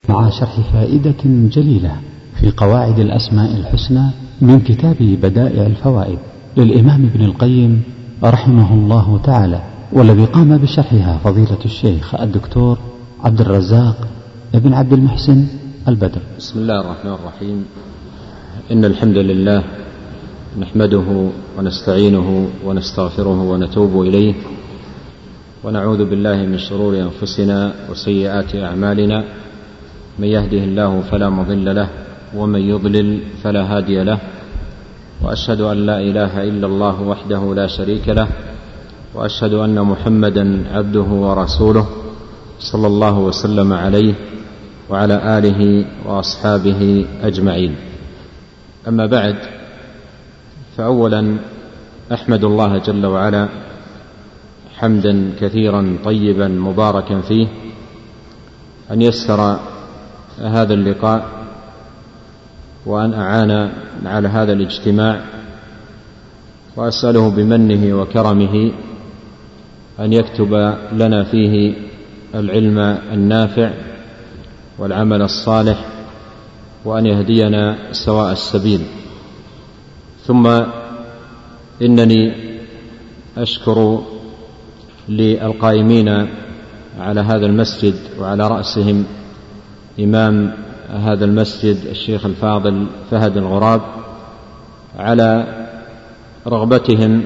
مع شرح فائدة جليلة في قواعد الأسماء الحسنى من كتاب بدائع الفوائد للإمام ابن القيم رحمه الله تعالى، والذي قام بشرحها فضيلة الشيخ الدكتور عبد الرزاق ابن عبد المحسن البدر. بسم الله الرحمن الرحيم. إن الحمد لله نحمده ونستعينه ونستغفره ونتوب إليه، ونعوذ بالله من شرور أنفسنا وسيئات أعمالنا، من يهده الله فلا مضل له ومن يضلل فلا هادي له، وأشهد أن لا إله إلا الله وحده لا شريك له، وأشهد أن محمدا عبده ورسوله صلى الله وسلم عليه وعلى آله وأصحابه أجمعين. أما بعد، فأولا أحمد الله جل وعلا حمدا كثيرا طيبا مباركا فيه أن يسر هذا اللقاء وأن أعان على هذا الاجتماع، وأسأله بمنه وكرمه أن يكتب لنا فيه العلم النافع والعمل الصالح، وأن يهدينا سواء السبيل. ثم إنني أشكر للقائمين على هذا المسجد، وعلى رأسهم إمام هذا المسجد الشيخ الفاضل فهد الغراب، على رغبتهم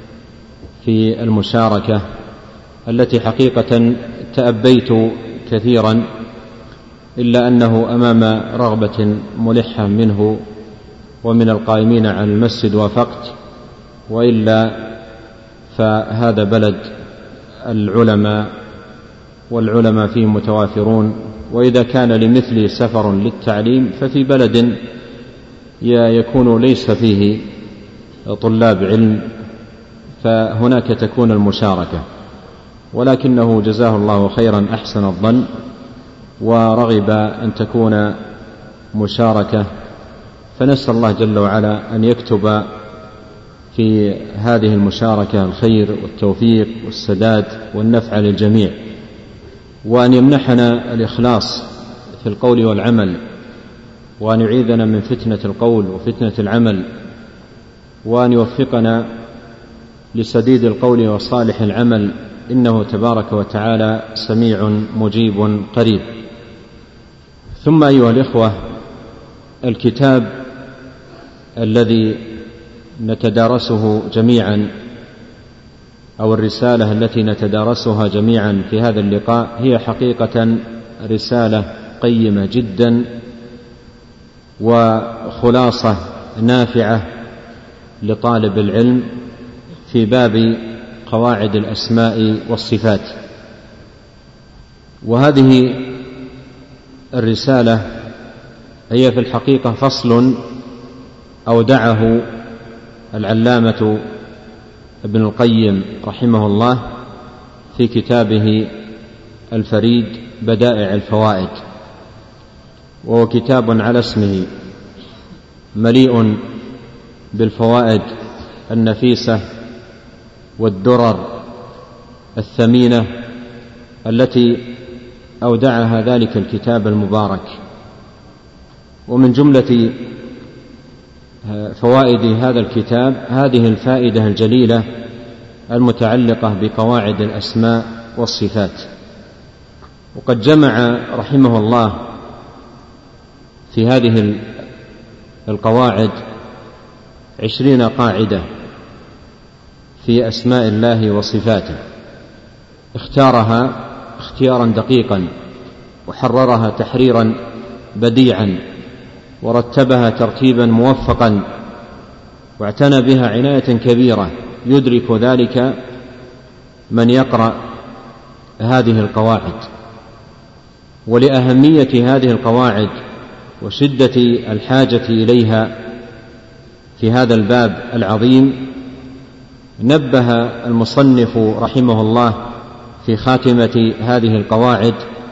في المشاركة التي حقيقة تأبيت كثيرا، إلا أنه أمام رغبة ملحة منه ومن القائمين على المسجد وافقت، وإلا فهذا بلد العلماء والعلماء فيه متوافرون، وإذا كان لمثلي سفر للتعليم ففي بلد يكون ليس فيه طلاب علم فهناك تكون المشاركة، ولكنه جزاه الله خيرا أحسن الظن ورغب أن تكون مشاركة، فنسأل الله جل وعلا أن يكتب في هذه المشاركة الخير والتوفيق والسداد والنفع للجميع، وأن يمنحنا الإخلاص في القول والعمل، وأن يعيذنا من فتنة القول وفتنة العمل، وأن يوفقنا لسديد القول وصالح العمل، إنه تبارك وتعالى سميع مجيب قريب. ثم أيها الإخوة، الكتاب الذي نتدارسه جميعا، أو الرسالة التي نتدارسها جميعا في هذا اللقاء، هي حقيقة رسالة قيمة جدا وخلاصة نافعة لطالب العلم في باب قواعد الأسماء والصفات. وهذه الرسالة هي في الحقيقة فصل أودعه العلامة ابن القيم رحمه الله في كتابه الفريد بدائع الفوائد، وهو كتاب على اسمه مليء بالفوائد النفيسة والدرر الثمينة التي أودعها ذلك الكتاب المبارك. ومن جملة فوائد هذا الكتاب هذه الفائدة الجليلة المتعلقة بقواعد الأسماء والصفات. وقد جمع رحمه الله في هذه القواعد 20 قاعدة في أسماء الله وصفاته، اختارها اختيارا دقيقا، وحررها تحريرا بديعا، ورتبها ترتيبا موفقا، واعتنى بها عناية كبيرة يدرك ذلك من يقرأ هذه القواعد. ولأهمية هذه القواعد وشدة الحاجة إليها في هذا الباب العظيم، نبه المصنف رحمه الله في خاتمة هذه القواعد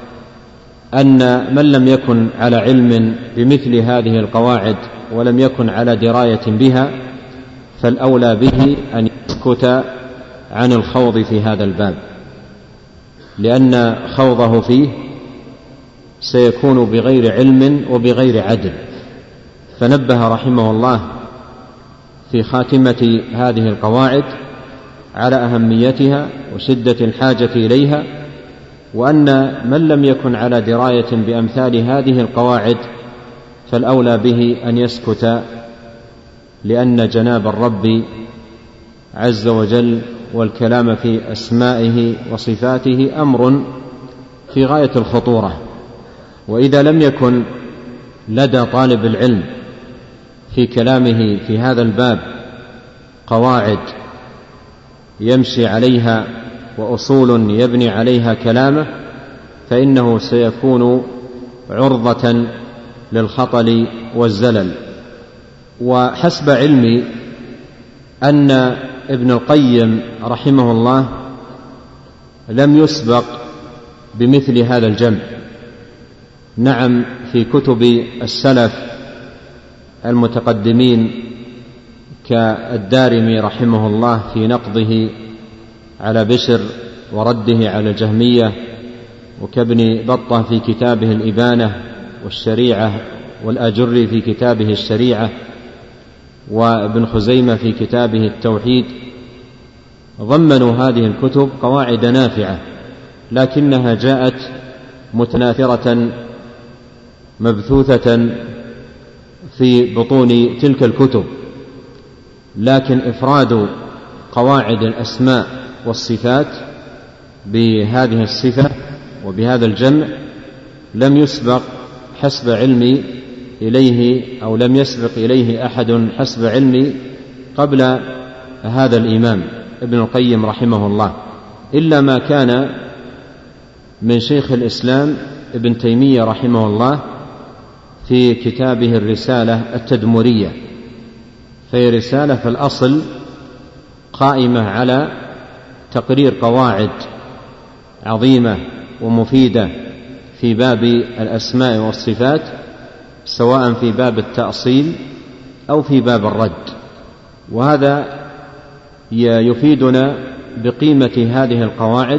أن من لم يكن على علم بمثل هذه القواعد ولم يكن على دراية بها، فالأولى به أن يسكت عن الخوض في هذا الباب، لأن خوضه فيه سيكون بغير علم وبغير عدل. فنبه رحمه الله في خاتمة هذه القواعد على أهميتها وشدة الحاجة إليها، وأن من لم يكن على دراية بأمثال هذه القواعد فالأولى به أن يسكت، لأن جناب الرب عز وجل والكلام في أسمائه وصفاته أمر في غاية الخطورة. وإذا لم يكن لدى طالب العلم في كلامه في هذا الباب قواعد يمشي عليها وأصول يبني عليها كلامه، فإنه سيكون عرضة للخطل والزلل. وحسب علمي أن ابن القيم رحمه الله لم يسبق بمثل هذا الجمع. نعم، في كتب السلف المتقدمين كالدارمي رحمه الله في نقضه على بشر ورده على الجهمية، وكابن بطة في كتابه الإبانة والشريعة، والآجري في كتابه الشريعة، وابن خزيمة في كتابه التوحيد، ضمنوا هذه الكتب قواعد نافعة، لكنها جاءت متناثرة مبثوثة في بطون تلك الكتب. لكن إفراد قواعد الأسماء والصفات بهذه الصفة وبهذا الجمع لم يسبق حسب علمي إليه، أو لم يسبق إليه أحد حسب علمي قبل هذا الإمام ابن القيم رحمه الله، إلا ما كان من شيخ الإسلام ابن تيمية رحمه الله في كتابه الرسالة التدمرية. فهي رسالة في الأصل قائمة على تقرير قواعد عظيمة ومفيدة في باب الأسماء والصفات، سواء في باب التأصيل أو في باب الرد. وهذا يفيدنا بقيمة هذه القواعد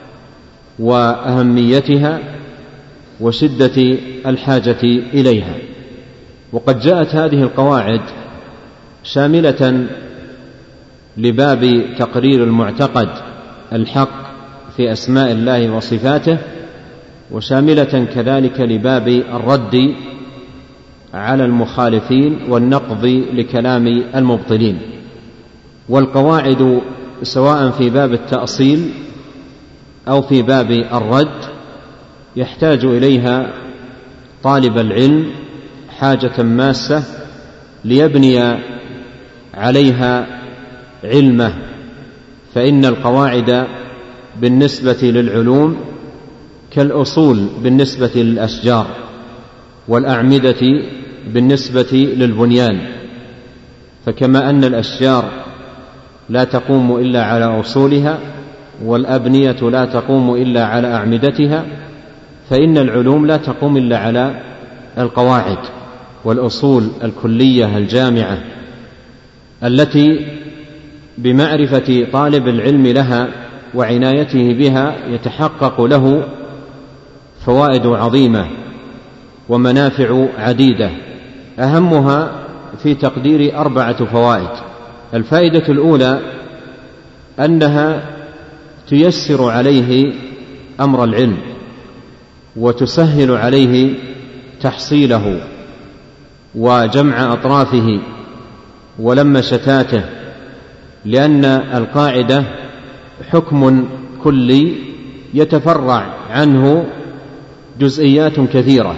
وأهميتها وشدة الحاجة إليها. وقد جاءت هذه القواعد شاملة لباب تقرير المعتقد الحق في أسماء الله وصفاته، وشاملة كذلك لباب الرد على المخالفين والنقض لكلام المبطلين. والقواعد سواء في باب التأصيل أو في باب الرد يحتاج إليها طالب العلم حاجة ماسة ليبني عليها علمه، فإن القواعد بالنسبة للعلوم كالأصول بالنسبة للأشجار، والأعمدة بالنسبة للبنيان. فكما أن الأشجار لا تقوم إلا على أصولها، والأبنية لا تقوم إلا على أعمدتها، فإن العلوم لا تقوم إلا على القواعد والأصول الكلية الجامعة، التي بمعرفة طالب العلم لها وعنايته بها يتحقق له فوائد عظيمة ومنافع عديدة، أهمها في تقدير 4 فوائد. الفائدة الأولى أنها تيسر عليه أمر العلم وتسهل عليه تحصيله وجمع أطرافه ولم شتاته، لأن القاعدة حكم كلي يتفرع عنه جزئيات كثيرة،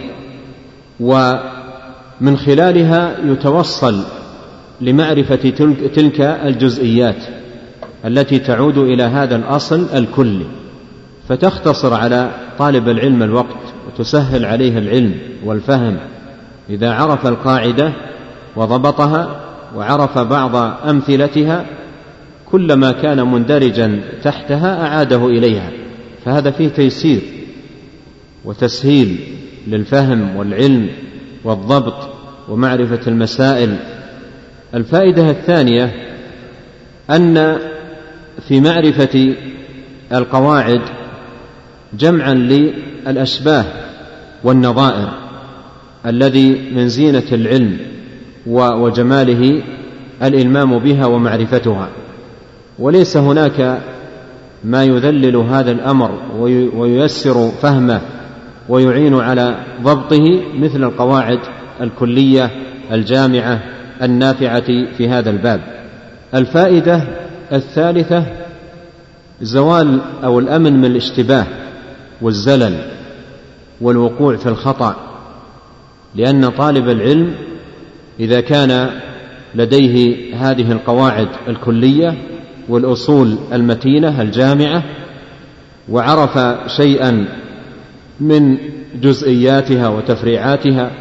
ومن خلالها يتوصل لمعرفة تلك الجزئيات التي تعود إلى هذا الأصل الكلي، فتختصر على طالب العلم الوقت وتسهل عليه العلم والفهم. إذا عرف القاعدة وضبطها وعرف بعض أمثلتها، كلما كان مندرجا تحتها أعاده إليها، فهذا فيه تيسير وتسهيل للفهم والعلم والضبط ومعرفة المسائل. الفائدة الثانية أن في معرفة القواعد جمعا للأشباه والنظائر الذي من زينة العلم وجماله الإلمام بها ومعرفتها، وليس هناك ما يذلل هذا الأمر وييسر فهمه ويعين على ضبطه مثل القواعد الكلية الجامعة النافعة في هذا الباب. الفائدة الثالثة زوال أو الأمن من الاشتباه والزلل والوقوع في الخطأ، لأن طالب العلم إذا كان لديه هذه القواعد الكلية والأصول المتينة الجامعة وعرف شيئا من جزئياتها وتفريعاتها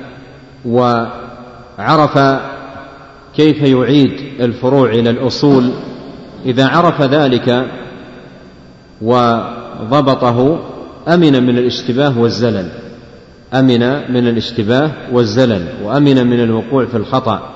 وعرف كيف يعيد الفروع إلى الأصول، إذا عرف ذلك وضبطه أمن من الاشتباه والزلل، أمن من الاشتباه والزلل وأمن من الوقوع في الخطأ،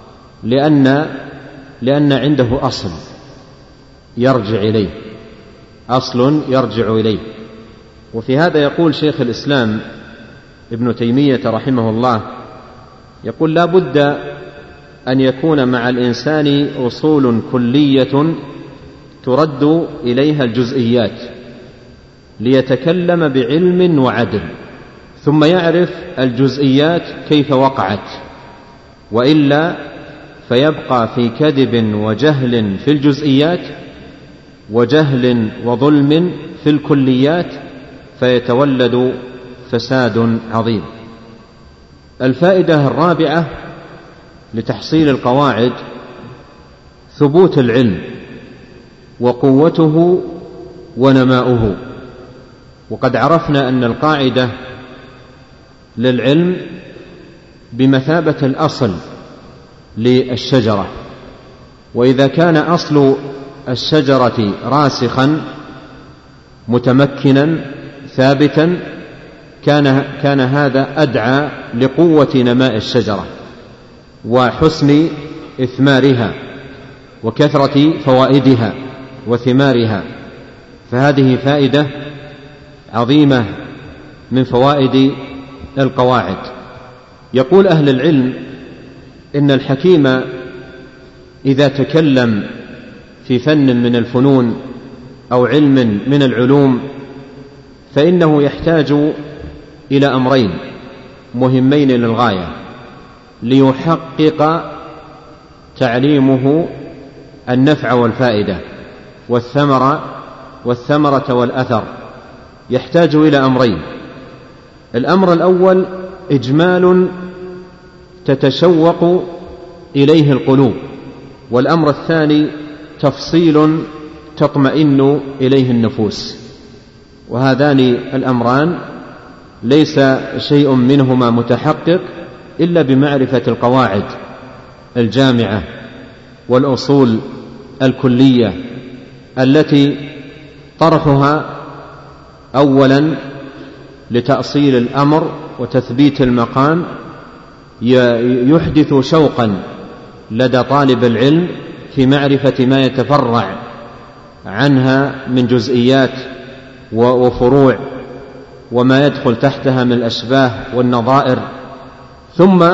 لأن عنده أصل يرجع إليه، أصل يرجع إليه. وفي هذا يقول شيخ الإسلام ابن تيمية رحمه الله، يقول: لا بد أن يكون مع الإنسان أصول كلية ترد إليها الجزئيات ليتكلم بعلم وعدل، ثم يعرف الجزئيات كيف وقعت، وإلا فيبقى في كذب وجهل في الجزئيات وجهل وظلم في الكليات، فيتولد فساد عظيم. الفائدة الرابعة لتحصيل القواعد ثبوت العلم وقوته ونماؤه. وقد عرفنا أن القاعدة للعلم بمثابة الأصل للشجرة، وإذا كان أصل الشجرة راسخا متمكنا ثابتا كان هذا أدعى لقوة نماء الشجرة وحسن إثمارها وكثرة فوائدها وثمارها. فهذه فائدة عظيمة من فوائد القواعد. يقول أهل العلم إن الحكيم إذا تكلم في فن من الفنون أو علم من العلوم فإنه يحتاج إلى أمرين مهمين للغاية ليحقق تعليمه النفع والفائدة والثمرة والأثر. يحتاج إلى أمرين: الأمر الأول إجمال تتشوق إليه القلوب، والأمر الثاني تفصيل تطمئن إليه النفوس. وهذان الأمران ليس شيء منهما متحقق إلا بمعرفة القواعد الجامعة والأصول الكلية التي طرحها أولا لتأصيل الأمر وتثبيت المقام يحدث شوقا لدى طالب العلم في معرفة ما يتفرع عنها من جزئيات وفروع وما يدخل تحتها من الأشباه والنظائر، ثم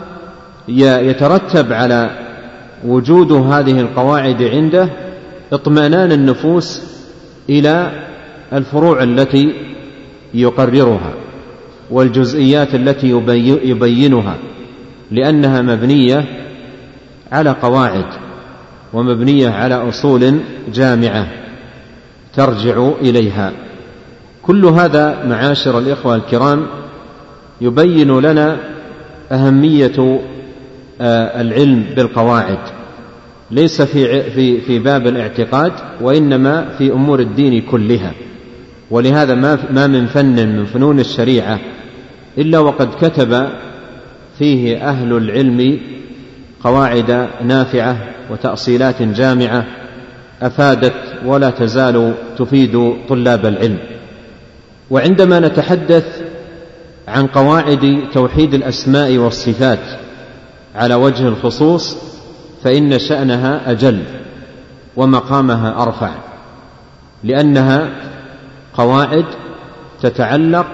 يترتب على وجود هذه القواعد عنده اطمئنان النفوس إلى الفروع التي يقررها والجزئيات التي يبينها، لأنها مبنية على قواعد ومبنية على أصول جامعة ترجع إليها. كل هذا معاشر الإخوة الكرام يبين لنا أهمية العلم بالقواعد، ليس في باب الاعتقاد وإنما في أمور الدين كلها. ولهذا ما من فن من فنون الشريعة إلا وقد كتب فيه أهل العلم قواعد نافعة وتأصيلات جامعة أفادت ولا تزال تفيد طلاب العلم. وعندما نتحدث عن قواعد توحيد الأسماء والصفات على وجه الخصوص فإن شأنها أجل ومقامها أرفع، لأنها قواعد تتعلق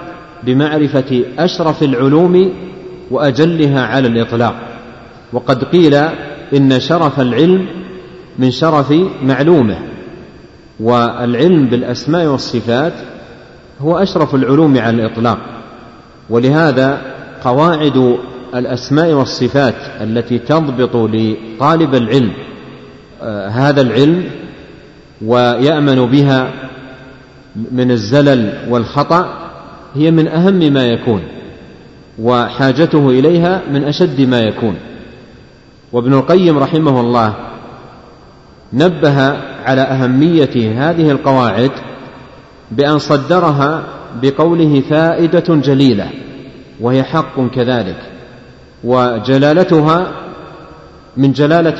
بمعرفة أشرف العلوم وأجلها على الإطلاق. وقد قيل إن شرف العلم من شرف معلومه، والعلم بالأسماء والصفات هو أشرف العلوم على الإطلاق. ولهذا قواعد الأسماء والصفات التي تضبط لطالب العلم هذا العلم ويأمن بها من الزلل والخطأ هي من أهم ما يكون، وحاجته إليها من أشد ما يكون. وابن القيم رحمه الله نبه على أهمية هذه القواعد بأن صدرها بقوله فائدة جليلة، وهي حق كذلك، وجلالتها من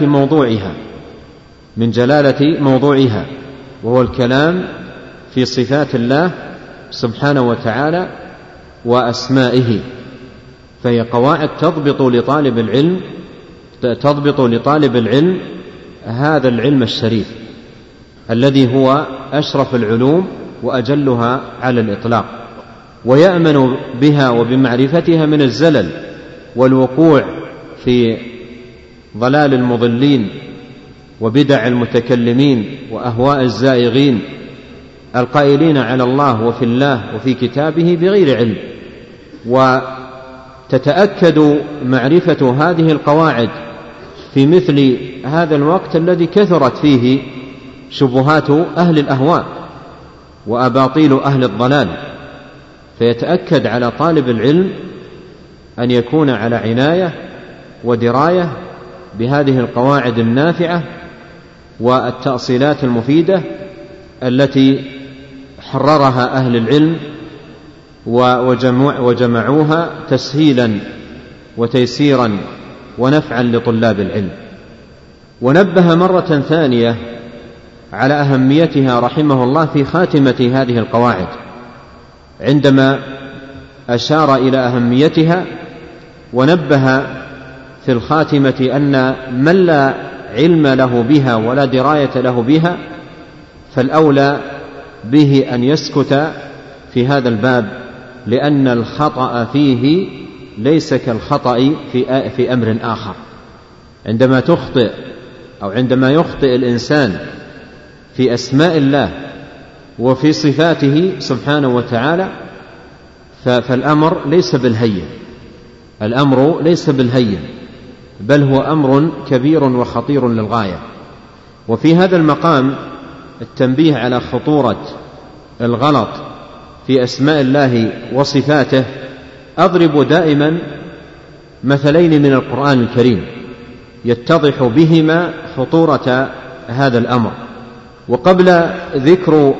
جلالة موضوعها، وهو الكلام في صفات الله سبحانه وتعالى وأسمائه. فهي قواعد تضبط لطالب العلم هذا العلم الشريف الذي هو أشرف العلوم وأجلها على الإطلاق، ويأمن بها وبمعرفتها من الزلل والوقوع في ضلال المضلين وبدع المتكلمين وأهواء الزائغين القائلين على الله وفي الله وفي كتابه بغير علم. وتتأكد معرفة هذه القواعد في مثل هذا الوقت الذي كثرت فيه شبهات أهل الأهواء وأباطيل أهل الضلال، فيتأكد على طالب العلم أن يكون على عناية ودراية بهذه القواعد النافعة والتأصيلات المفيدة التي حررها أهل العلم وجمعوها تسهيلا وتيسيرا ونفعا لطلاب العلم. ونبه مرة ثانية على أهميتها رحمه الله في خاتمة هذه القواعد، عندما أشار إلى أهميتها ونبه في الخاتمة أن من لا علم له بها ولا دراية له بها فالأولى به أن يسكت في هذا الباب، لأن الخطأ فيه ليس كالخطأ في أمر آخر. عندما تخطئ أو عندما يخطئ الإنسان في أسماء الله وفي صفاته سبحانه وتعالى فالأمر ليس بالهين، بل هو أمر كبير وخطير للغاية. وفي هذا المقام التنبيه على خطورة الغلط في أسماء الله وصفاته. أضرب دائما مثلين من القرآن الكريم يتضح بهما خطورة هذا الأمر. وقبل ذكر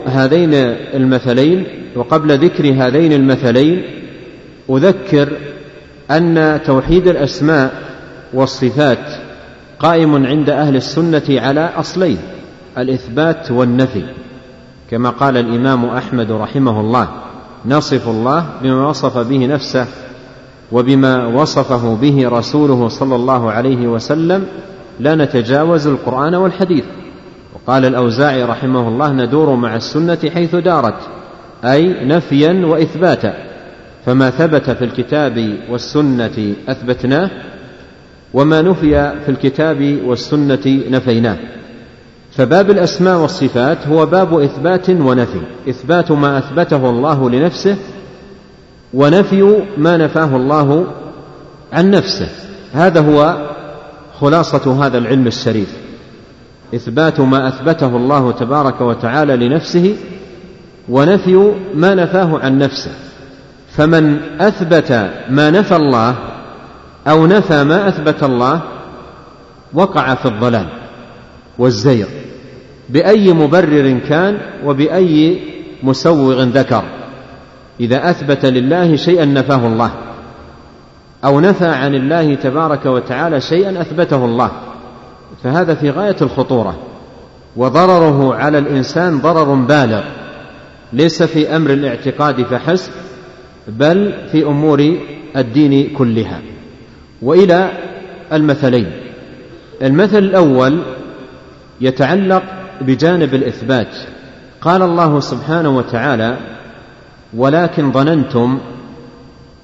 هذين المثلين أذكر أن توحيد الأسماء والصفات قائم عند أهل السنة على أصلين: الإثبات والنفي، كما قال الإمام أحمد رحمه الله: نصف الله بما وصف به نفسه وبما وصفه به رسوله صلى الله عليه وسلم، لا نتجاوز القرآن والحديث. وقال الأوزاعي رحمه الله: ندور مع السنة حيث دارت، أي نفيا وإثباتا، فما ثبت في الكتاب والسنة أثبتناه، وما نفي في الكتاب والسنة نفيناه. فباب الأسماء والصفات هو باب إثبات ونفي، إثبات ما أثبته الله لنفسه ونفي ما نفاه الله عن نفسه. هذا هو خلاصة هذا العلم الشريف: إثبات ما أثبته الله تبارك وتعالى لنفسه ونفي ما نفاه عن نفسه. فمن أثبت ما نفى الله أو نفى ما أثبت الله وقع في الضلال والزيغ بأي مبرر كان وبأي مسوغ ذكر. إذا أثبت لله شيئا نفاه الله، أو نفى عن الله تبارك وتعالى شيئا أثبته الله، فهذا في غاية الخطورة، وضرره على الإنسان ضرر بالغ، ليس في أمر الاعتقاد فحسب، بل في أمور الدين كلها. وإلى المثلين. المثل الأول يتعلق بجانب الإثبات. قال الله سبحانه وتعالى: ولكن ظننتم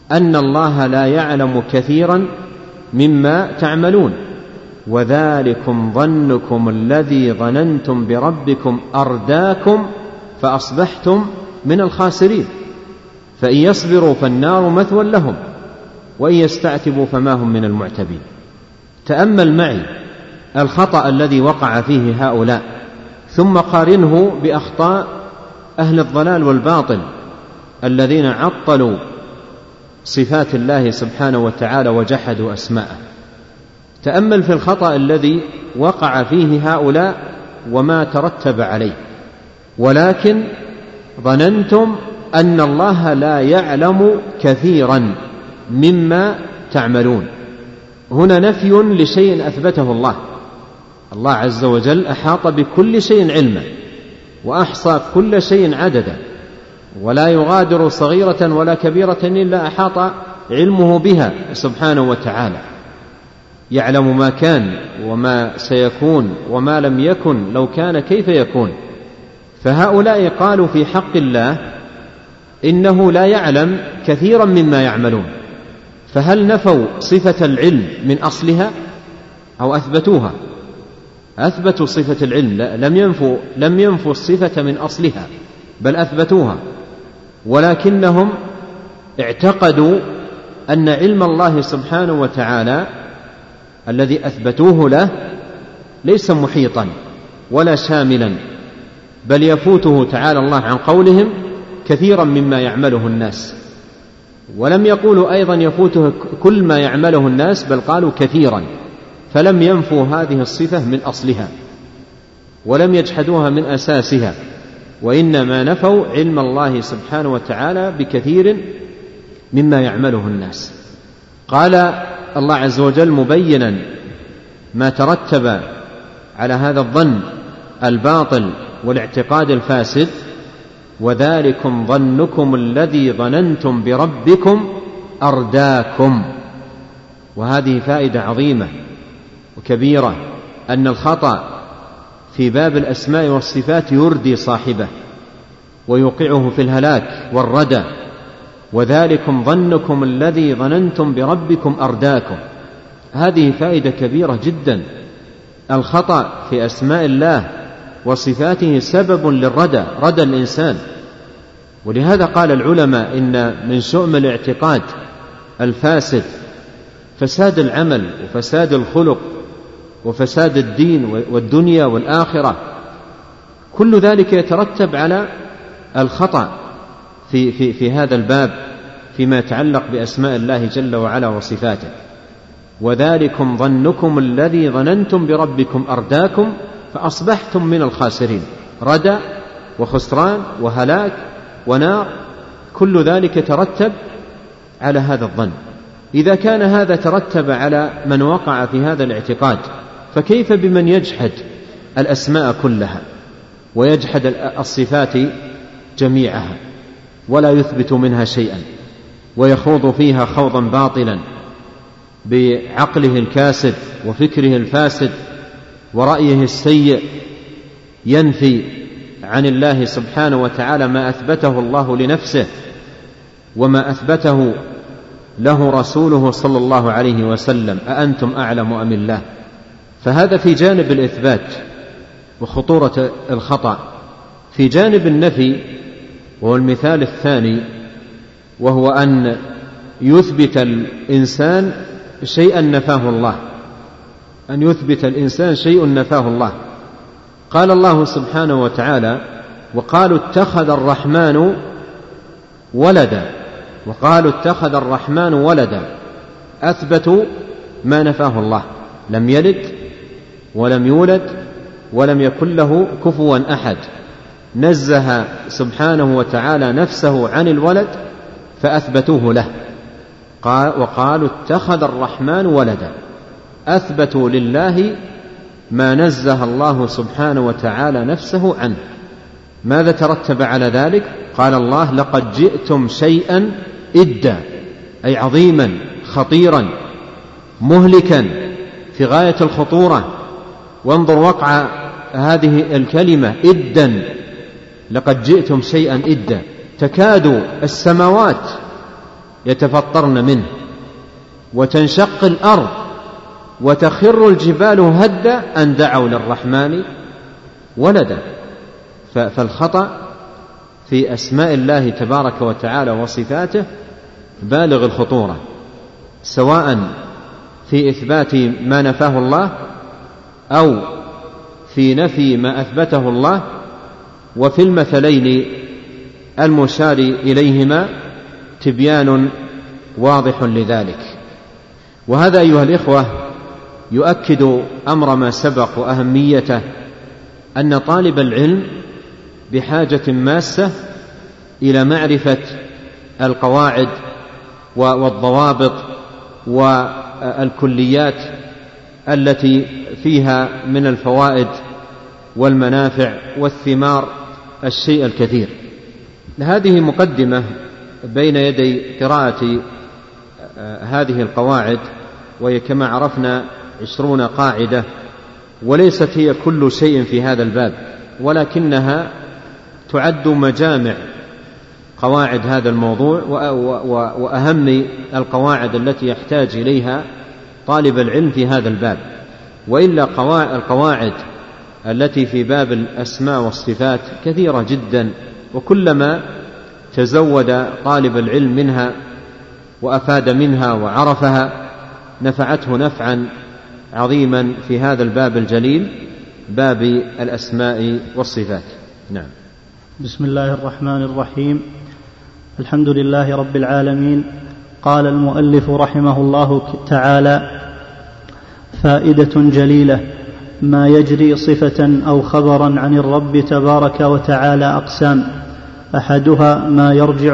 أن الله لا يعلم كثيرا مما تعملون وذلكم ظنكم الذي ظننتم بربكم أرداكم فأصبحتم من الخاسرين فإن يصبروا فالنار مثوى لهم وإن يستعتبوا فما هم من المعتبين. تأمل معي الخطأ الذي وقع فيه هؤلاء ثم قارنه بأخطاء أهل الضلال والباطل الذين عطلوا صفات الله سبحانه وتعالى وجحدوا أسماءه. تأمل في الخطأ الذي وقع فيه هؤلاء وما ترتب عليه. ولكن ظننتم أن الله لا يعلم كثيرا مما تعملون. هنا نفي لشيء أثبته الله. الله عز وجل أحاط بكل شيء علما وأحصى كل شيء عددا ولا يغادر صغيرة ولا كبيرة إلا أحاط علمه بها سبحانه وتعالى. يعلم ما كان وما سيكون وما لم يكن لو كان كيف يكون. فهؤلاء قالوا في حق الله إنه لا يعلم كثيرا مما يعملون. فهل نفوا صفة العلم من أصلها أو أثبتوها؟ أثبتوا صفة العلم، لم ينفوا الصفة من أصلها بل أثبتوها. ولكنهم اعتقدوا أن علم الله سبحانه وتعالى الذي أثبتوه له ليس محيطا ولا شاملا بل يفوته تعالى الله عن قولهم كثيرا مما يعمله الناس. ولم يقولوا أيضا يفوته كل ما يعمله الناس بل قالوا كثيرا، فلم ينفوا هذه الصفة من أصلها ولم يجحدوها من أساسها، وإنما نفوا علم الله سبحانه وتعالى بكثير مما يعمله الناس. قال الله عز وجل مبينا ما ترتب على هذا الظن الباطل والاعتقاد الفاسد: وذلكم ظنكم الذي ظننتم بربكم أرداكم. وهذه فائدة عظيمة وكبيرة، أن الخطأ في باب الأسماء والصفات يردي صاحبه ويوقعه في الهلاك والردى. وذلكم ظنكم الذي ظننتم بربكم أرداكم، هذه فائدة كبيرة جدا. الخطأ في أسماء الله وصفاته سبب للردى، ردى الإنسان. ولهذا قال العلماء إن من شؤم الاعتقاد الفاسد فساد العمل وفساد الخلق وفساد الدين والدنيا والآخرة. كل ذلك يترتب على الخطأ في هذا الباب فيما يتعلق بأسماء الله جل وعلا وصفاته. وذلكم ظنكم الذي ظننتم بربكم أرداكم فأصبحتم من الخاسرين. ردى وخسران وهلاك ونار، كل ذلك ترتب على هذا الظن. إذا كان هذا ترتب على من وقع في هذا الاعتقاد، فكيف بمن يجحد الأسماء كلها ويجحد الصفات جميعها ولا يثبت منها شيئا ويخوض فيها خوضا باطلا بعقله الكاسد وفكره الفاسد ورأيه السيء، ينفي عن الله سبحانه وتعالى ما أثبته الله لنفسه وما أثبته له رسوله صلى الله عليه وسلم: أأنتم أعلم أم الله؟ فهذا في جانب الإثبات وخطورة الخطأ. في جانب النفي وهو المثال الثاني، وهو أن يثبت الإنسان شيئا نفاه الله، أن يثبت الإنسان شيء نفاه الله. قال الله سبحانه وتعالى: وقالوا اتخذ الرحمن ولدا. وقالوا اتخذ الرحمن ولدا، أثبتوا ما نفاه الله: لم يلد ولم يولد ولم يكن له كفوا أحد. نزه سبحانه وتعالى نفسه عن الولد فأثبتوه له. وقالوا اتخذ الرحمن ولدا، أثبتوا لله ما نزه الله سبحانه وتعالى نفسه عنه. ماذا ترتب على ذلك؟ قال الله: لقد جئتم شيئا إدا، أي عظيما خطيرا مهلكا في غاية الخطورة. وانظر وقع هذه الكلمة إدا، لقد جئتم شيئا إدا، تكاد السماوات يتفطرن منه، وتنشق الأرض وتخر الجبال هدا أن دعوا للرحمن ولدا. فالخطأ في أسماء الله تبارك وتعالى وصفاته بالغ الخطورة، سواء في إثبات ما نفاه الله أو في نفي ما أثبته الله. وفي المثلين المشار إليهما تبيان واضح لذلك. وهذا أيها الإخوة يؤكد أمر ما سبق وأهميته، أن طالب العلم بحاجة ماسة إلى معرفة القواعد والضوابط والكليات التي فيها من الفوائد والمنافع والثمار الشيء الكثير. هذه مقدمة بين يدي قراءة هذه القواعد، وهي كما عرفنا 20 قاعدة، وليست هي كل شيء في هذا الباب، ولكنها تعد مجامع قواعد هذا الموضوع وأهم القواعد التي يحتاج إليها طالب العلم في هذا الباب. وإلا القواعد التي في باب الأسماء والصفات كثيرة جدا، وكلما تزود طالب العلم منها وأفاد منها وعرفها نفعته نفعا عظيما في هذا الباب الجليل، باب الأسماء والصفات. نعم. بسم الله الرحمن الرحيم. الحمد لله رب العالمين. قال المؤلف رحمه الله تعالى: فائدة جليلة: ما يجري صفة أو خبرا عن الرب تبارك وتعالى أقسام، أحدها ما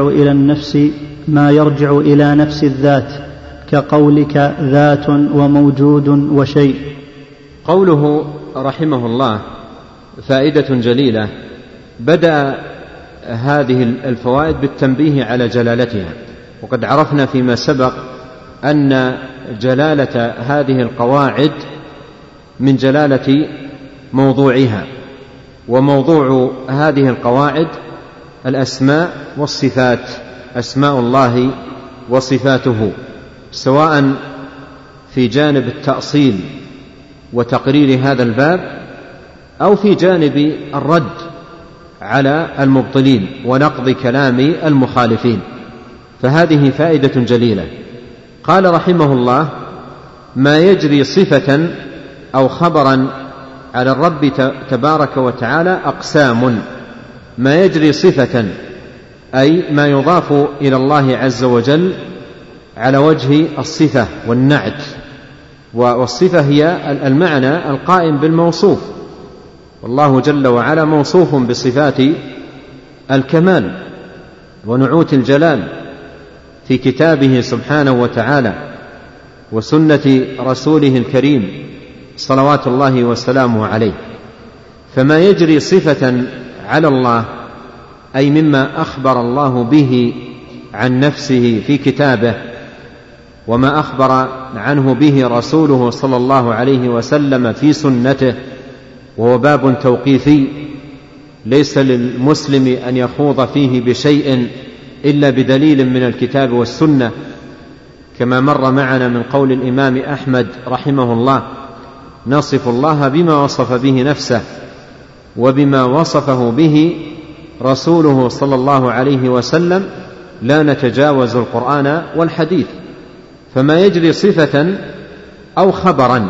يرجع إلى نفس الذات، كقولك ذات وموجود وشيء. قوله رحمه الله فائدة جليلة، بدأ هذه الفوائد بالتنبيه على جلالتها، وقد عرفنا فيما سبق أن جلالة هذه القواعد من جلالة موضوعها، وموضوع هذه القواعد الأسماء والصفات، أسماء الله وصفاته، سواء في جانب التأصيل وتقرير هذا الباب أو في جانب الرد على المبطلين ونقض كلام المخالفين. فهذه فائدة جليلة. قال رحمه الله: ما يجري صفة أو خبرا على الرب تبارك وتعالى أقسام. ما يجري صفة أي ما يضاف إلى الله عز وجل على وجه الصفة والنعت، والصفة هي المعنى القائم بالموصوف، والله جل وعلا موصوف بصفات الكمال ونعوت الجلال في كتابه سبحانه وتعالى وسنة رسوله الكريم صلوات الله وسلامه عليه. فما يجري صفة على الله أي مما أخبر الله به عن نفسه في كتابه، وما أخبر عنه به رسوله صلى الله عليه وسلم في سنته، وهو باب توقيفي ليس للمسلم أن يخوض فيه بشيء إلا بدليل من الكتاب والسنة، كما مر معنا من قول الإمام أحمد رحمه الله: نصف الله بما وصف به نفسه وبما وصفه به رسوله صلى الله عليه وسلم، لا نتجاوز القرآن والحديث. فما يجري صفة أو خبرا،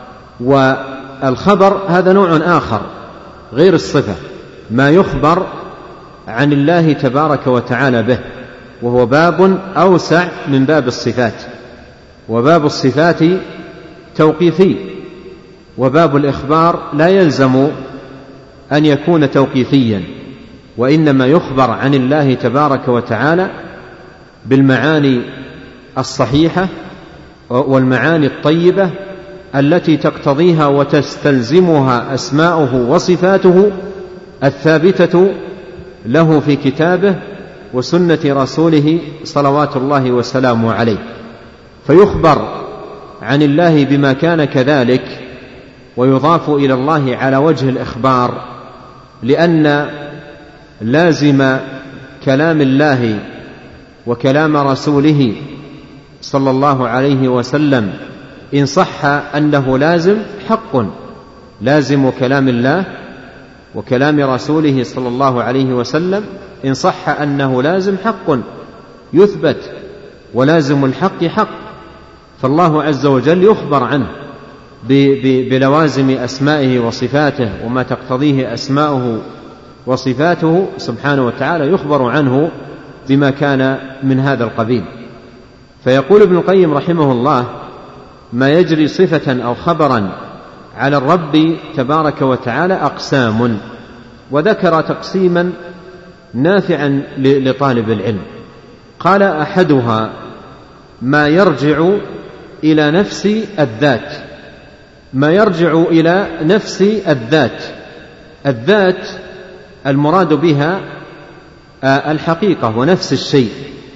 والخبر هذا نوع آخر غير الصفة، ما يخبر عن الله تبارك وتعالى به، وهو باب أوسع من باب الصفات. وباب الصفات توقيفي، وباب الإخبار لا يلزم أن يكون توقيفيا، وإنما يخبر عن الله تبارك وتعالى بالمعاني الصحيحة والمعاني الطيبة التي تقتضيها وتستلزمها أسماؤه وصفاته الثابتة له في كتابه وسنة رسوله صلوات الله وسلامه عليه. فيخبر عن الله بما كان كذلك ويضاف إلى الله على وجه الإخبار، لأن لازم كلام الله وكلام رسوله صلى الله عليه وسلم إن صح أنه لازم حق، لازم كلام الله وكلام رسوله صلى الله عليه وسلم إن صح أنه لازم حق يثبت، ولازم الحق حق. فالله عز وجل يخبر عنه بلوازم أسمائه وصفاته وما تقتضيه أسماؤه وصفاته سبحانه وتعالى، يخبر عنه بما كان من هذا القبيل. فيقول ابن القيم رحمه الله: ما يجري صفة أو خبرا على الرب تبارك وتعالى أقسام، وذكر تقسيما نافعا لطالب العلم. قال: أحدها ما يرجع إلى نفس الذات، ما يرجع إلى نفس الذات. الذات المراد بها الحقيقة ونفس الشيء،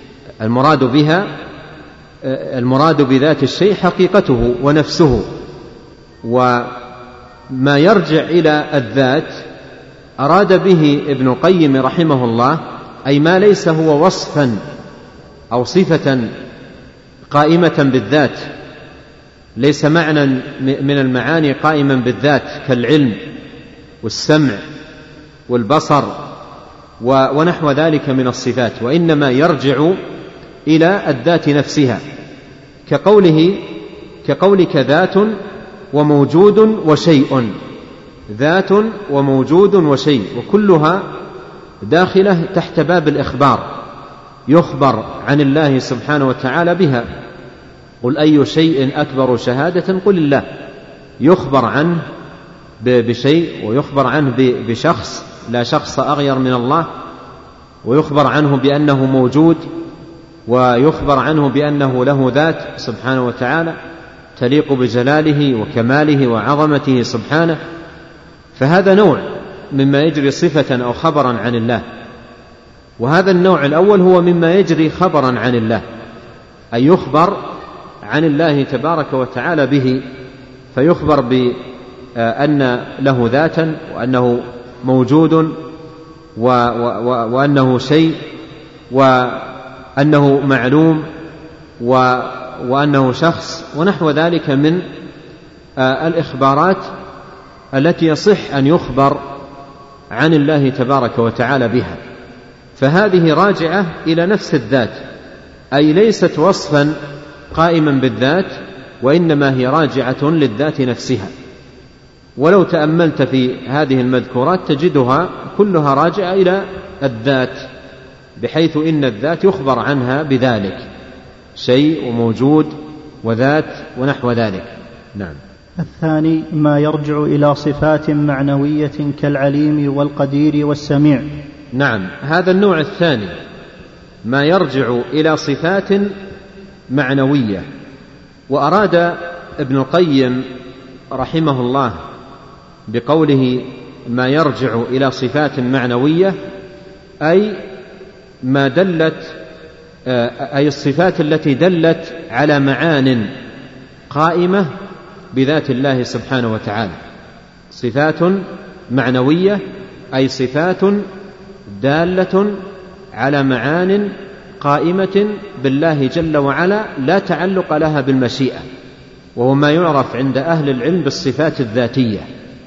المراد بذات الشيء حقيقته ونفسه. وما يرجع إلى الذات أراد به ابن القيم رحمه الله أي ما ليس هو وصفا أو صفة قائمة بالذات، ليس معنى من المعاني قائما بالذات كالعلم والسمع والبصر ونحو ذلك من الصفات، وإنما يرجع إلى الذات نفسها، كقولك ذات وموجود وشيء، ذات وموجود وشيء، وكلها داخلة تحت باب الإخبار، يخبر عن الله سبحانه وتعالى بها. قل أي شيء أكبر شهادة؟ قل الله. يخبر عنه بشيء، ويخبر عنه بشخص لا شخص أغير من الله، ويخبر عنه بأنه موجود، ويخبر عنه بأنه له ذات سبحانه وتعالى تليق بجلاله وكماله وعظمته سبحانه. فهذا نوع مما يجري صفة أو خبرا عن الله. وهذا النوع الأول هو مما يجري خبرا عن الله، أي يخبر عن الله تبارك وتعالى به، فيخبر بأن له ذاتا، وأنه موجود، وأنه شيء، وأنه معلوم، وأنه شخص، ونحو ذلك من الإخبارات التي يصح أن يخبر عن الله تبارك وتعالى بها. فهذه راجعة إلى نفس الذات، أي ليست وصفا قائما بالذات، وإنما هي راجعة للذات نفسها. ولو تأملت في هذه المذكورات تجدها كلها راجعة إلى الذات، بحيث إن الذات يخبر عنها بذلك، شيء وموجود وذات ونحو ذلك. نعم. الثاني ما يرجع إلى صفات معنوية كالعليم والقدير والسميع. نعم، هذا النوع الثاني ما يرجع إلى صفات معنوية. وأراد ابن القيم رحمه الله بقوله ما يرجع إلى صفات معنوية أي ما دلت، أي الصفات التي دلت على معان قائمة بذات الله سبحانه وتعالى. صفات معنوية أي صفات دالة على معان قائمة بالله جل وعلا لا تعلق لها بالمشيئة، وهو ما يعرف عند أهل العلم بالصفات الذاتية،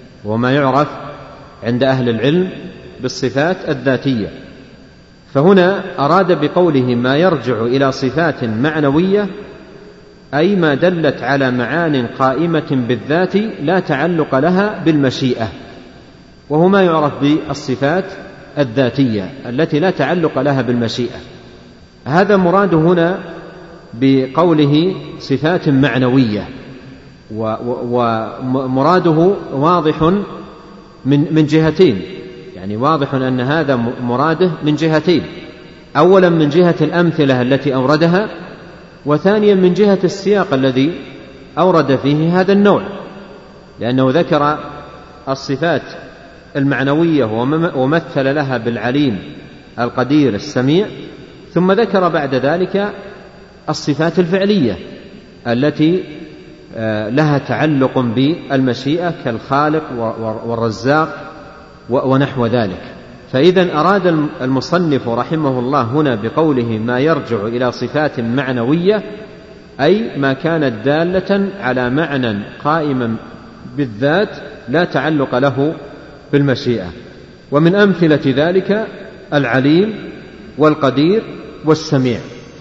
فهنا أراد بقوله ما يرجع إلى صفات معنوية أي ما دلت على معان قائمة بالذات لا تعلق لها بالمشيئة، وهو ما يعرف بالصفات الذاتية التي لا تعلق لها بالمشيئة. هذا مراد هنا بقوله صفات معنوية، ومراده واضح من جهتين، يعني واضح أن هذا مراده من جهتين: أولا من جهة الأمثلة التي أوردها، وثانيا من جهة السياق الذي أورد فيه هذا النوع، لأنه ذكر الصفات المعنوية ومثل لها بالعليم القدير السميع، ثم ذكر بعد ذلك الصفات الفعلية التي لها تعلق بالمشيئة كالخالق والرزاق ونحو ذلك. فإذا أراد المصنف رحمه الله هنا بقوله ما يرجع إلى صفات معنوية أي ما كانت دالة على معنى قائما بالذات لا تعلق له بالمشيئة. ومن أمثلة ذلك العليم والقدير والسميع،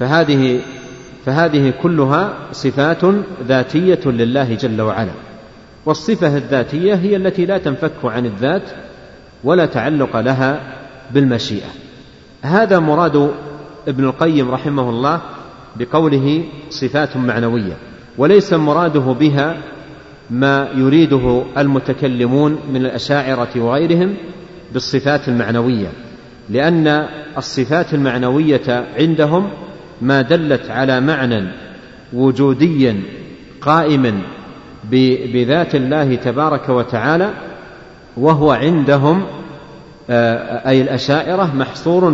فهذه كلها صفات ذاتية لله جل وعلا. والصفة الذاتية هي التي لا تنفك عن الذات ولا تعلق لها بالمشيئة. هذا مراد ابن القيم رحمه الله بقوله صفات معنوية، وليس مراده بها ما يريده المتكلمون من الأشاعرة وغيرهم بالصفات المعنوية، لأن الصفات المعنوية عندهم ما دلت على معنى وجودي قائم بذات الله تبارك وتعالى، وهو عندهم أي الأشاعرة محصور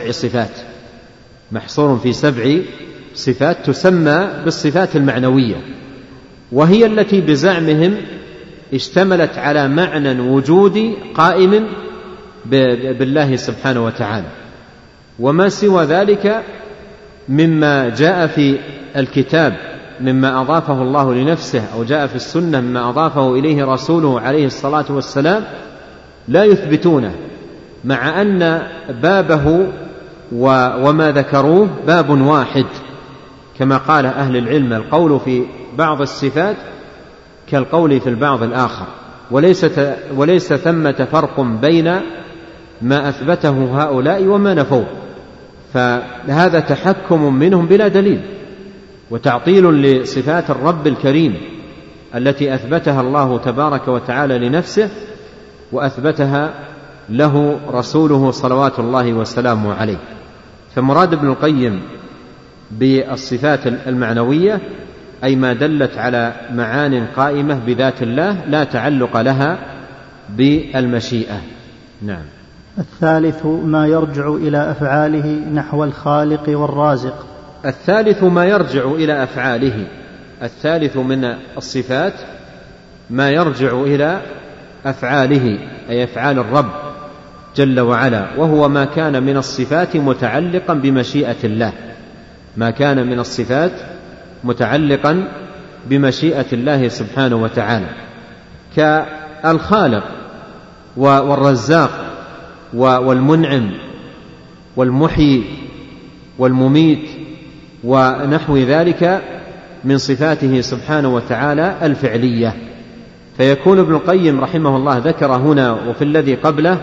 في 7 صفات تسمى بالصفات المعنوية، وهي التي بزعمهم اشتملت على معنى وجودي قائم بالله سبحانه وتعالى. وما سوى ذلك مما جاء في الكتاب مما أضافه الله لنفسه أو جاء في السنة مما أضافه إليه رسوله عليه الصلاة والسلام لا يثبتونه، مع أن بابه وما ذكروه باب واحد، كما قال أهل العلم القول في بعض الصفات كالقول في البعض الآخر، وليس ثمة فرق بين ما أثبته هؤلاء وما نفوه، فهذا تحكم منهم بلا دليل وتعطيل لصفات الرب الكريم التي أثبتها الله تبارك وتعالى لنفسه وأثبتها له رسوله صلوات الله وسلامه عليه. فمراد ابن القيم بالصفات المعنوية أي ما دلت على معان قائمة بذات الله لا تعلق لها بالمشيئة. نعم. الثالث ما يرجع إلى أفعاله نحو الخالق والرازق. الثالث ما يرجع إلى أفعاله، الثالث من الصفات ما يرجع إلى أفعاله أي أفعال الرب جل وعلا، وهو ما كان من الصفات متعلقا بمشيئة الله، ما كان من الصفات متعلقا بمشيئة الله سبحانه وتعالى، كالخالق والرزاق والمنعم والمحيي والمميت ونحو ذلك من صفاته سبحانه وتعالى الفعلية. فيكون ابن القيم رحمه الله ذكر هنا وفي الذي قبله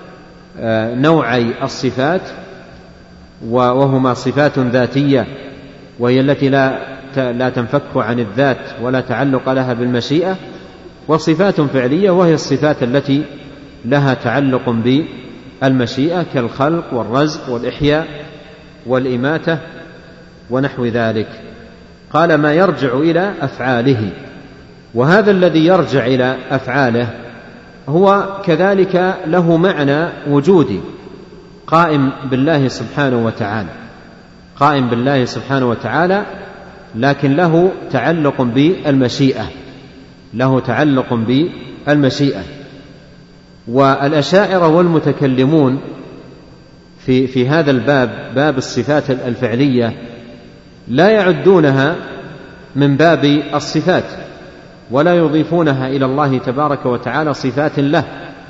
نوعي الصفات، وهما صفات ذاتية وهي التي لا تنفك عن الذات ولا تعلق لها بالمشيئة، وصفات فعلية وهي الصفات التي لها تعلق بالمشيئة كالخلق والرزق والإحياء والإماتة ونحو ذلك. قال ما يرجع إلى أفعاله، وهذا الذي يرجع إلى أفعاله هو كذلك له معنى وجودي قائم بالله سبحانه وتعالى، قائم بالله سبحانه وتعالى، لكن له تعلق بالمشيئة، له تعلق بالمشيئة. والأشاعرة والمتكلمون في هذا الباب، باب الصفات الفعلية، لا يعدونها من باب الصفات ولا يضيفونها إلى الله تبارك وتعالى صفات له،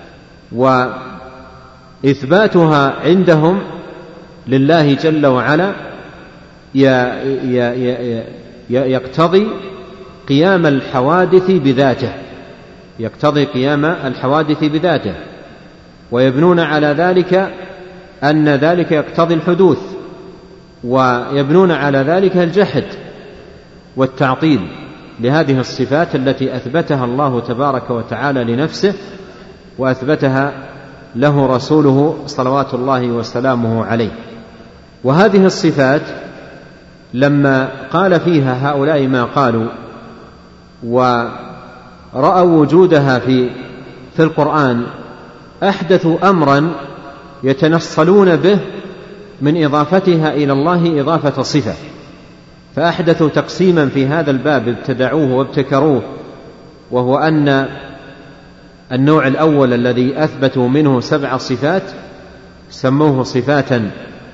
وإثباتها عندهم لله جل وعلا يقتضي قيام الحوادث بذاته، يقتضي قيام الحوادث بذاته، ويبنون على ذلك أن ذلك يقتضي الحدوث، ويبنون على ذلك الجحد والتعطيل لهذه الصفات التي أثبتها الله تبارك وتعالى لنفسه وأثبتها له رسوله صلوات الله وسلامه عليه. وهذه الصفات لما قال فيها هؤلاء ما قالوا ورأوا وجودها في القرآن، أحدثوا أمرا يتنصلون به من إضافتها إلى الله إضافة صفة، فأحدثوا تقسيما في هذا الباب ابتدعوه وابتكروه، وهو أن النوع الأول الذي أثبتوا منه 7 صفات سموه صفات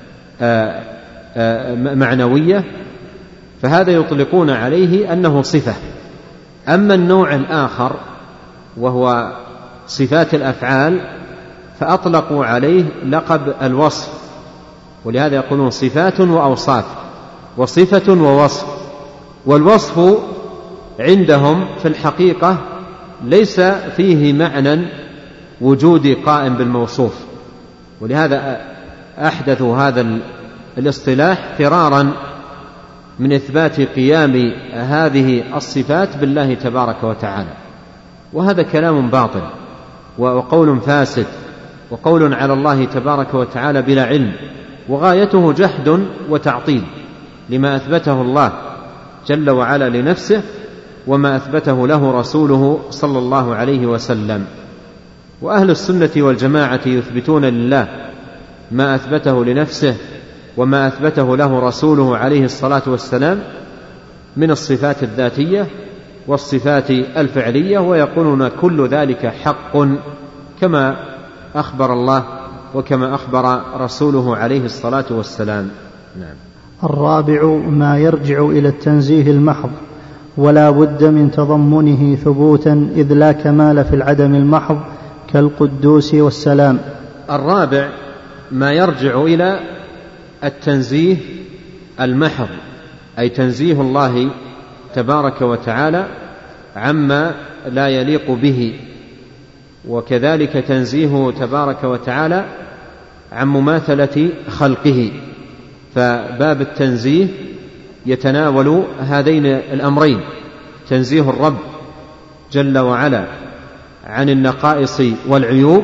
معنوية، فهذا يطلقون عليه أنه صفة. أما النوع الآخر وهو صفات الأفعال فأطلقوا عليه لقب الوصف، ولهذا يقولون صفات وأوصاف، وصفة ووصف. والوصف عندهم في الحقيقة ليس فيه معنى وجودي قائم بالموصوف، ولهذا أحدثوا هذا الاصطلاح فرارا من إثبات قيام هذه الصفات بالله تبارك وتعالى، وهذا كلام باطل وقول فاسد وقول على الله تبارك وتعالى بلا علم، وغايته جحد وتعطيل لما أثبته الله جل وعلا لنفسه وما أثبته له رسوله صلى الله عليه وسلم. وأهل السنة والجماعة يثبتون لله ما أثبته لنفسه وما أثبته له رسوله عليه الصلاة والسلام من الصفات الذاتية والصفات الفعلية، ويقولون كل ذلك حق كما أخبر الله وكما أخبر رسوله عليه الصلاة والسلام. نعم. الرابع ما يرجع إلى التنزيه المحض ولا بد من تضمنه ثبوتا، إذ لا كمال في العدم المحض كالقدوس والسلام. الرابع ما يرجع إلى التنزيه المحض، أي تنزيه الله تبارك وتعالى عما لا يليق به، وكذلك تنزيهه تبارك وتعالى عن مماثلة خلقه. فباب التنزيه يتناول هذين الأمرين: تنزيه الرب جل وعلا عن النقائص والعيوب،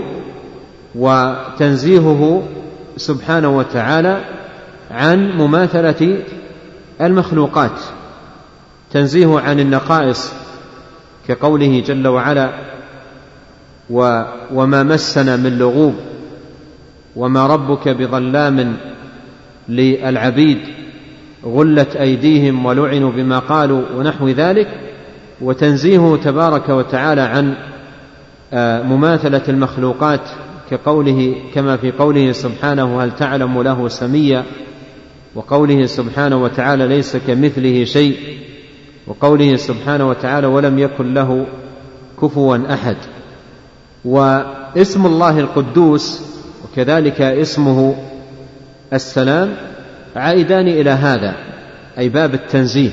وتنزيهه سبحانه وتعالى عن مماثلة المخلوقات. تنزيه عن النقائص كقوله جل وعلا: وما مسنا من لغوب وما ربك بظلام للعبيد غلت أيديهم ولعنوا بما قالوا ونحو ذلك. وتنزيهه تبارك وتعالى عن مماثلة المخلوقات كما في قوله سبحانه: هل تعلم له سميا، وقوله سبحانه وتعالى: ليس كمثله شيء، وقوله سبحانه وتعالى: ولم يكن له كفوا أحد. واسم الله القدوس وكذلك اسمه السلام عائدان إلى هذا، أي باب التنزيه.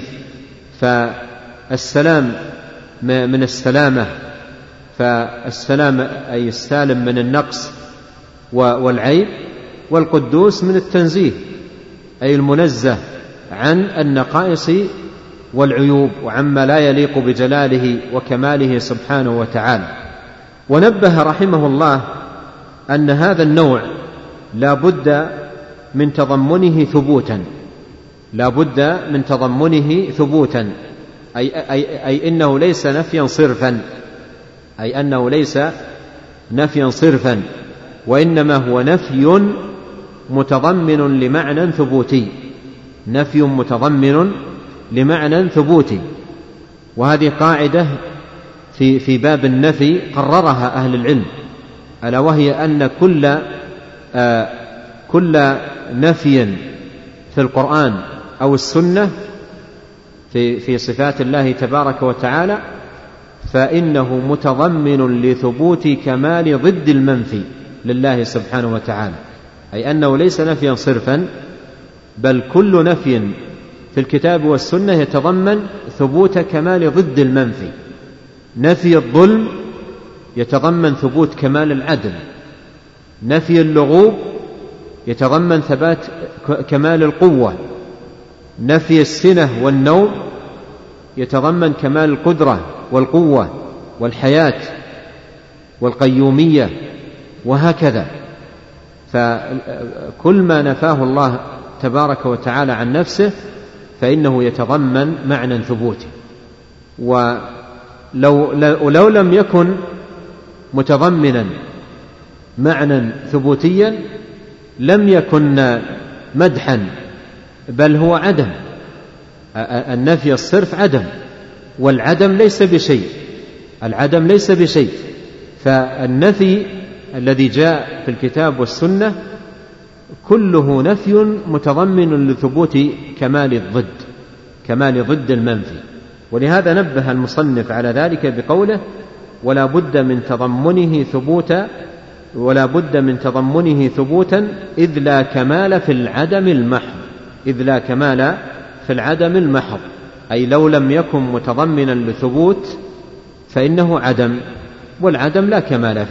فالسلام من السلامة، فالسلام أي السالم من النقص والعيب، والقدوس من التنزيه أي المنزه عن النقائص والعيوب وعما لا يليق بجلاله وكماله سبحانه وتعالى. ونبه رحمه الله أن هذا النوع لا بد من تضمنه ثبوتا، لا بد من تضمنه ثبوتا، أي إنه ليس نفيا صرفا، أي أنه ليس نفيا صرفا، وإنما هو نفي متضمن لمعنى ثبوتي، نفي متضمن لمعنى ثبوتي. وهذه قاعدة في باب النفي قررها أهل العلم، ألا وهي أن كل نفي في القرآن أو السنة في صفات الله تبارك وتعالى فإنه متضمن لثبوت كمال ضد المنفي لله سبحانه وتعالى، أي أنه ليس نفيا صرفا، بل كل نفي في الكتاب والسنة يتضمن ثبوت كمال ضد المنفي. نفي الظلم يتضمن ثبوت كمال العدل، نفي اللغوب يتضمن ثبات كمال القوة، نفي السنة والنوم يتضمن كمال القدرة والقوة والحياة والقيومية، وهكذا. فكل ما نفاه الله تبارك وتعالى عن نفسه فإنه يتضمن معنى ثبوتي. ولو لم يكن متضمنا معنى ثبوتيا لم يكن مدحا، بل هو عدم. النفي الصرف عدم، والعدم ليس بشيء، العدم ليس بشيء. فالنفي الذي جاء في الكتاب والسنة كله نفي متضمن لثبوت كمال ضد المنفي. ولهذا نبه المصنف على ذلك بقوله ولا بد من تضمنه ثبوتا إذ لا كمال في العدم المحض، أي لو لم يكن متضمنا لثبوت فإنه عدم، والعدم لا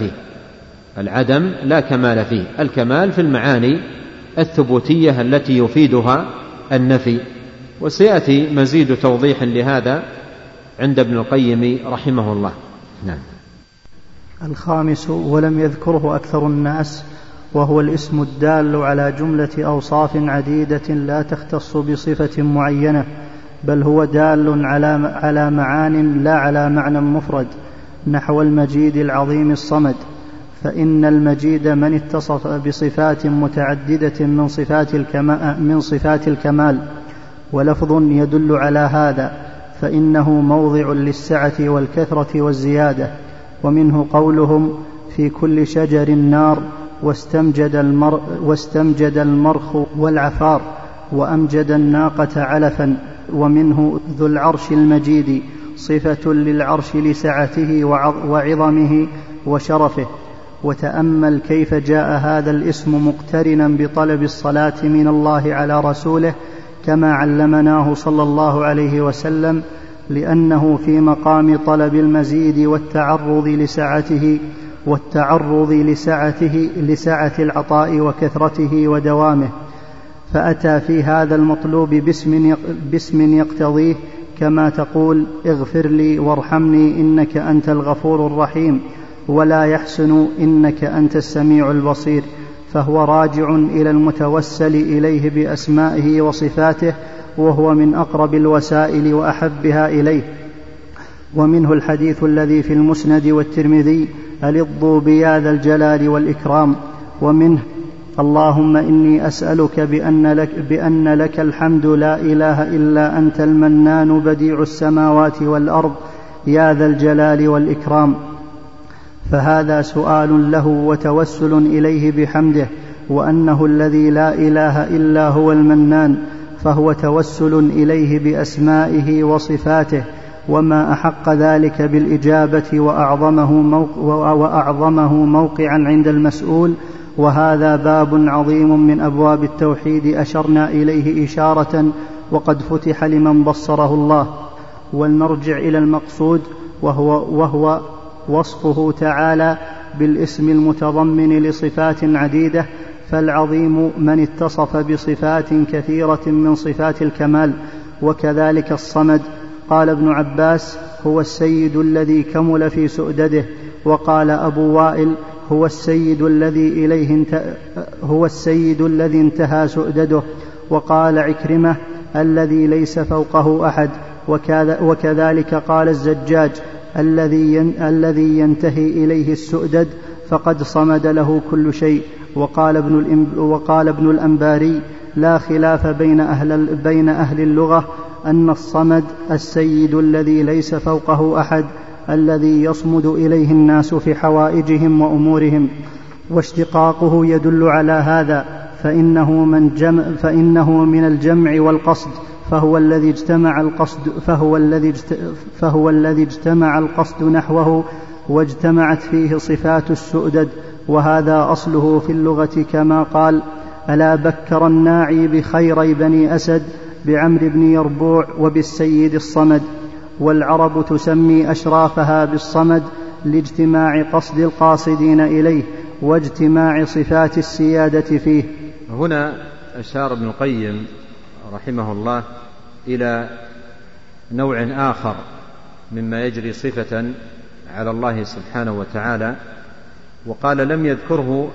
كمال فيه. الكمال في المعاني الثبوتية التي يفيدها النفي، وسيأتي مزيد توضيح لهذا عند ابن القيم رحمه الله. نعم. الخامس ولم يذكره أكثر الناس، وهو الاسم الدال على جملة أوصاف عديدة لا تختص بصفة معينة، بل هو دال على معان لا على معنى مفرد، نحو المجيد العظيم الصمد، فإن المجيد من اتصف بصفات متعددة من صفات الكمال، ولفظ يدل على هذا، فإنه موضع للسعة والكثرة والزيادة. ومنه قولهم في كل شجر نار واستمجد المرخ والعفار وأمجد الناقة علفا. ومنه ذو العرش المجيد صفة للعرش لسعته وعظمه وشرفه. وتأمل كيف جاء هذا الاسم مقترنا بطلب الصلاة من الله على رسوله كما علمناه صلى الله عليه وسلم، لأنه في مقام طلب المزيد والتعرض لسعة العطاء وكثرته ودوامه، فأتى في هذا المطلوب باسم يقتضيه، كما تقول اغفر لي وارحمني إنك أنت الغفور الرحيم، ولا يحسن إنك أنت السميع البصير، فهو راجع إلى المتوسل إليه بأسمائه وصفاته، وهو من أقرب الوسائل وأحبها إليه. ومنه الحديث الذي في المسند والترمذي ألضوا بيا ذا الجلال والإكرام. ومنه اللهم إني أسألك بأن لك الحمد لا إله إلا أنت المنان بديع السماوات والأرض يا ذا الجلال والإكرام. فهذا سؤال له وتوسل إليه بحمده، وأنه الذي لا إله إلا هو المنان، فهو توسل إليه بأسمائه وصفاته، وما أحق ذلك بالإجابة وأعظمه موقعا عند المسؤول. وهذا باب عظيم من أبواب التوحيد أشرنا إليه إشارة، وقد فتح لمن بصره الله. ولنرجع إلى المقصود، وهو وصفه تعالى بالاسم المتضمن لصفات عديدة، فالعظيم من اتصف بصفات كثيرة من صفات الكمال، وكذلك الصمد. قال ابن عباس هو السيد الذي كمل في سؤدده، وقال أبو وائل هو السيد الذي انتهى سؤدده، وقال عكرمة الذي ليس فوقه أحد، وكذلك قال الزجاج الذي ينتهي إليه السؤدد فقد صمد له كل شيء. وقال ابن الأنباري لا خلاف بين أهل اللغة أن الصمد السيد الذي ليس فوقه أحد، الذي يصمد إليه الناس في حوائجهم وأمورهم، واشتقاقه يدل على هذا، فإنه من الجمع والقصد، فهو الذي اجتمع القصد نحوه واجتمعت فيه صفات السؤدد. وهذا أصله في اللغة كما قال ألا بكر الناعي بخيري بني أسد بعمر بن يربوع وبالسيد الصمد. والعرب تسمي أشرافها بالصمد لاجتماع قصد القاصدين إليه واجتماع صفات السيادة فيه. هنا أشار ابن القيم رحمه الله إلى نوع آخر مما يجري صفة على الله سبحانه وتعالى، وقال لم يذكره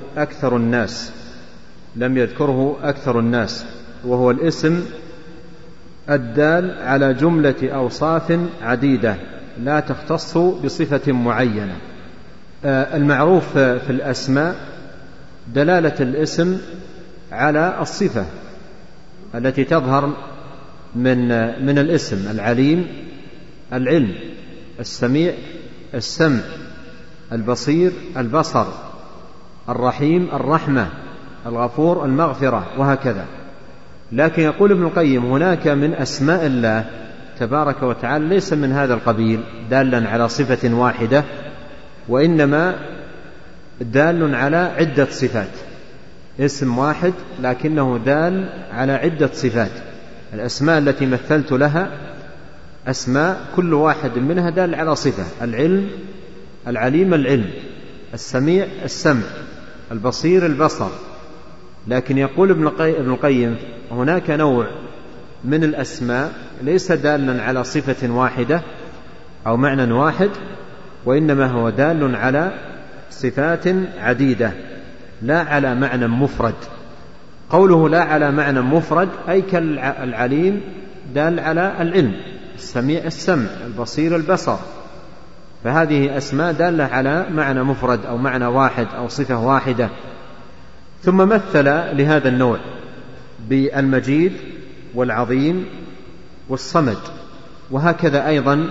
أكثر الناس، وهو الاسم الدال على جملة أوصاف عديدة لا تختص بصفة معينة. المعروف في الأسماء دلالة الاسم على الصفة التي تظهر من الاسم: العليم العلم، السميع السمع، البصير البصر، الرحيم الرحمة، الغفور المغفرة وهكذا. لكن يقول ابن القيم هناك من أسماء الله تبارك وتعالى ليس من هذا القبيل دالا على صفة واحدة، وإنما دال على عدة صفات، اسم واحد لكنه دال على عدة صفات. الأسماء التي مثلت لها أسماء كل واحد منها دال على صفة: العلم العليم العلم، السميع السمع، البصير البصر. لكن يقول ابن القيم هناك نوع من الأسماء ليس دالا على صفة واحدة أو معنى واحد، وإنما هو دال على صفات عديدة لا على معنى مفرد. قوله لا على معنى مفرد أي كالعليم دال على العلم، السميع السمع، البصير البصر، فهذه أسماء دالة على معنى مفرد أو معنى واحد أو صفة واحدة. ثم مثل لهذا النوع بالمجيد والعظيم والصمد، وهكذا أيضا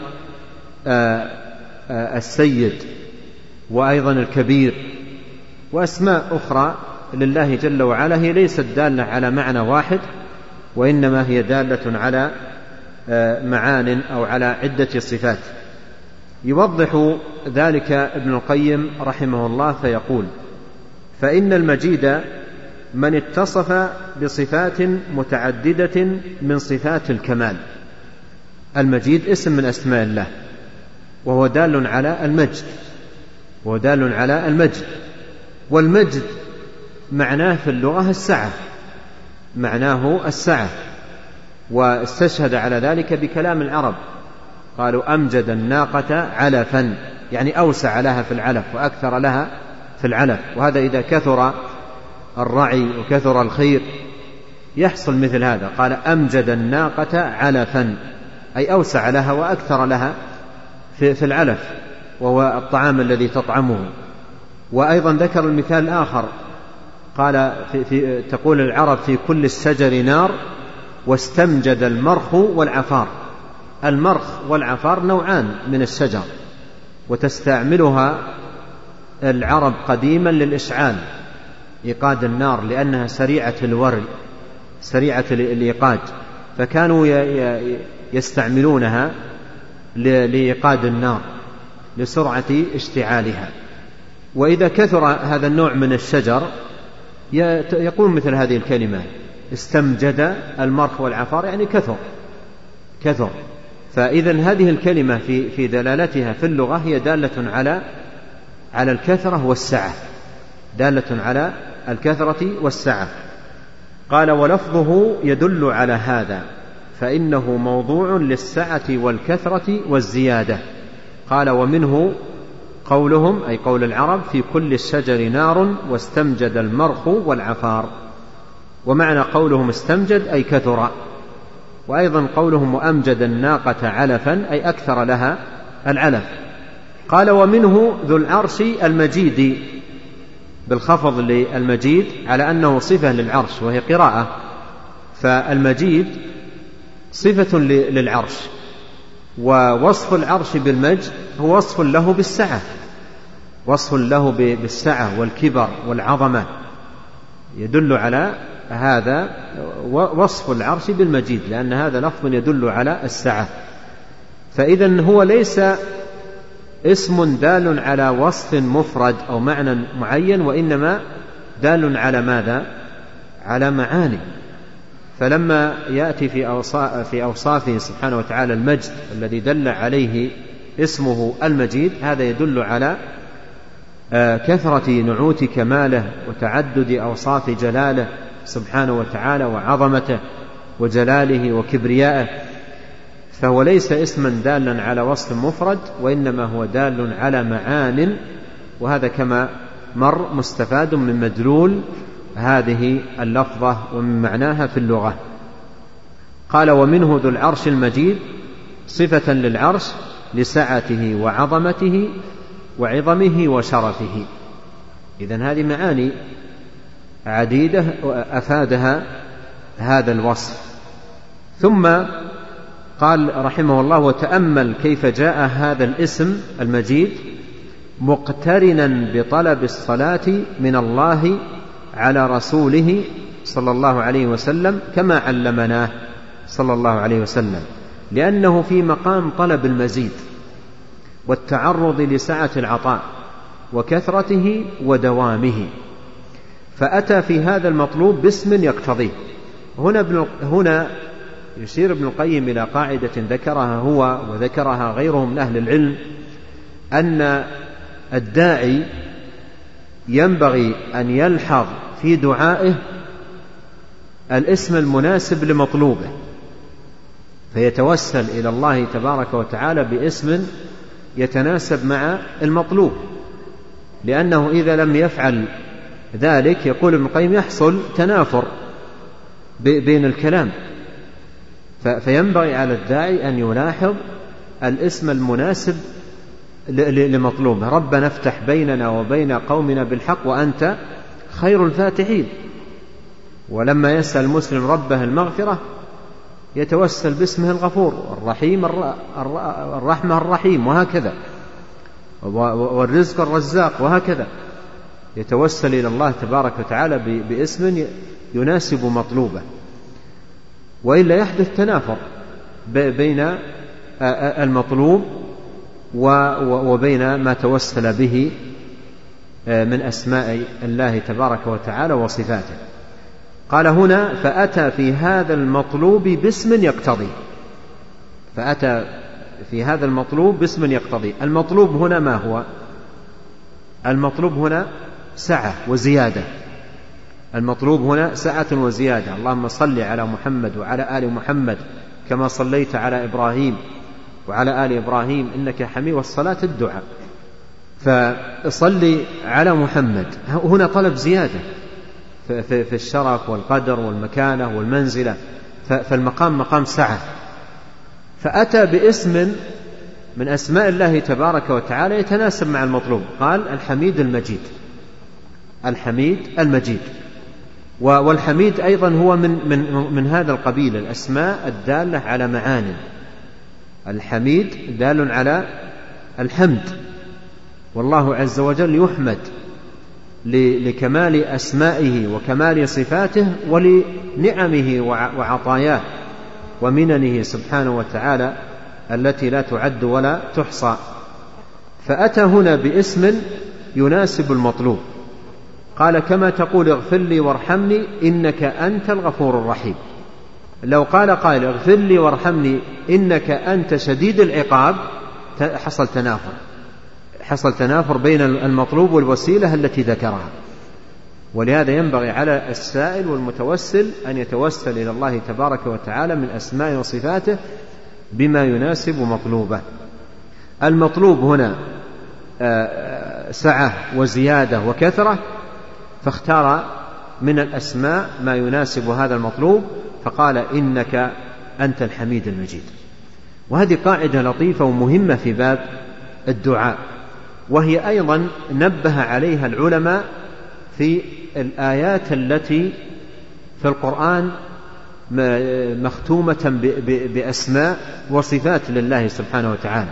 السيد وأيضا الكبير، وأسماء أخرى لله جل وعلا هي ليست دالة على معنى واحد، وإنما هي دالة على معان أو على عدة صفات. يوضح ذلك ابن القيم رحمه الله فيقول: فإن المجيد من اتصف بصفات متعددة من صفات الكمال. المجيد اسم من أسماء الله، وهو دال على المجد، وهو دال على المجد. والمجد معناه في اللغة السعة، معناه السعة، واستشهد على ذلك بكلام العرب، قالوا أمجد الناقة علفا، يعني أوسع لها في العلف وأكثر لها في العلف. وهذا إذا كثر الرعي وكثر الخير يحصل مثل هذا، قال أمجد الناقة علفا، أي أوسع لها وأكثر لها في العلف، وهو الطعام الذي تطعمه. وأيضا ذكر المثال الآخر، قال تقول العرب في كل الشجر نار واستمجد المرخ والعفار. المرخ والعفار نوعان من الشجر، وتستعملها العرب قديما للإشعال، إيقاد النار، لأنها سريعة الوري سريعة الإيقاد، فكانوا يستعملونها لإيقاد النار لسرعة اشتعالها. وإذا كثر هذا النوع من الشجر يقول مثل هذه الكلمة: استمجد المرخ والعفار، يعني كثر. فإذا هذه الكلمة في دلالتها في اللغة هي دالة على الكثرة والسعة، دالة على الكثرة والسعة. قال: ولفظه يدل على هذا، فإنه موضوع للسعة والكثرة والزيادة. قال: ومنه قولهم، أي قول العرب: في كل الشجر نار واستمجد المرخ والعفار. ومعنى قولهم استمجد أي كثر. وأيضا قولهم وأمجد الناقة علفا أي أكثر لها العلف. قال: ومنه ذو العرش المجيد، بالخفض للمجيد على أنه صفة للعرش وهي قراءة، فالمجيد صفة للعرش، ووصف العرش بالمجد هو وصف له بالسعة، وصف له بالسعة والكبر والعظمة، يدل على هذا وصف العرش بالمجيد، لأن هذا لفظ يدل على السعة. فإذا هو ليس اسم دال على وصف مفرد أو معنى معين، وإنما دال على ماذا؟ على معاني. فلما يأتي في أوصافه سبحانه وتعالى المجد الذي دل عليه اسمه المجيد، هذا يدل على كثرة نعوت كماله وتعدد أوصاف جلاله سبحانه وتعالى وعظمته وجلاله وكبريائه. فهو ليس اسما دالا على وصف مفرد، وإنما هو دال على معان، وهذا كما مر مستفاد من مدلول هذه اللفظة ومن معناها في اللغة. قال: ومنه ذو العرش المجيد صفة للعرش لسعته وعظمته وعظمه وشرفه. إذن هذه معاني عديدة أفادها هذا الوصف. ثم قال رحمه الله: وتأمل كيف جاء هذا الاسم المجيد مقترنا بطلب الصلاة من الله على رسوله صلى الله عليه وسلم كما علمناه صلى الله عليه وسلم، لأنه في مقام طلب المزيد والتعرض لسعة العطاء وكثرته ودوامه، فأتى في هذا المطلوب باسم يقتضيه. هنا يشير ابن القيم إلى قاعدة ذكرها هو وذكرها غيره من أهل العلم، أن الداعي ينبغي أن يلحظ في دعائه الاسم المناسب لمطلوبه، فيتوسل إلى الله تبارك وتعالى باسم يتناسب مع المطلوب، لأنه إذا لم يفعل ذلك يقول ابن القيم يحصل تنافر بين الكلام، فينبغي على الداعي أن يلاحظ الاسم المناسب لمطلوبه. ربنا افتح بيننا وبين قومنا بالحق وأنت خير الفاتحين. ولما يسأل المسلم ربه المغفرة يتوسل باسمه الغفور الرحيم الرحمة الرحيم، وهكذا، والرزق الرزاق، وهكذا يتوسل إلى الله تبارك وتعالى باسم يناسب مطلوبه، وإلا يحدث تنافر بين المطلوب وبين ما توسل به من أسماء الله تبارك وتعالى وصفاته. قال هنا فأتى في هذا المطلوب باسم يقتضي، فأتى في هذا المطلوب باسم يقتضي. المطلوب هنا ما هو؟ المطلوب هنا سعة وزيادة، المطلوب هنا سعة وزيادة. اللهم صل على محمد وعلى آل محمد كما صليت على إبراهيم وعلى آل إبراهيم إنك حميد، والصلاة الدعاء، فصلي على محمد. هنا طلب زيادة في الشرف والقدر والمكانة والمنزلة، فالمقام مقام سعة، فأتى باسم من أسماء الله تبارك وتعالى يتناسب مع المطلوب. قال الحميد المجيد، الحميد المجيد. والحميد أيضا هو من هذا القبيل، الأسماء الدالة على معان. الحميد دال على الحمد، والله عز وجل يحمد لكمال أسمائه وكمال صفاته ولنعمه وعطاياه ومننه سبحانه وتعالى التي لا تعد ولا تحصى. فأتى هنا باسم يناسب المطلوب. قال كما تقول اغفر لي وارحمني إنك أنت الغفور الرحيم. لو قال قائل اغفر لي وارحمني إنك أنت شديد العقاب حصل تنافر بين المطلوب والوسيلة التي ذكرها. ولهذا ينبغي على السائل والمتوسل أن يتوسل إلى الله تبارك وتعالى من أسماء وصفاته بما يناسب مطلوبه. المطلوب هنا سعة وزيادة وكثرة، فاختار من الأسماء ما يناسب هذا المطلوب، فقال إنك أنت الحميد المجيد. وهذه قاعدة لطيفة ومهمة في باب الدعاء، وهي أيضا نبه عليها العلماء في الآيات التي في القرآن مختومة بأسماء وصفات لله سبحانه وتعالى.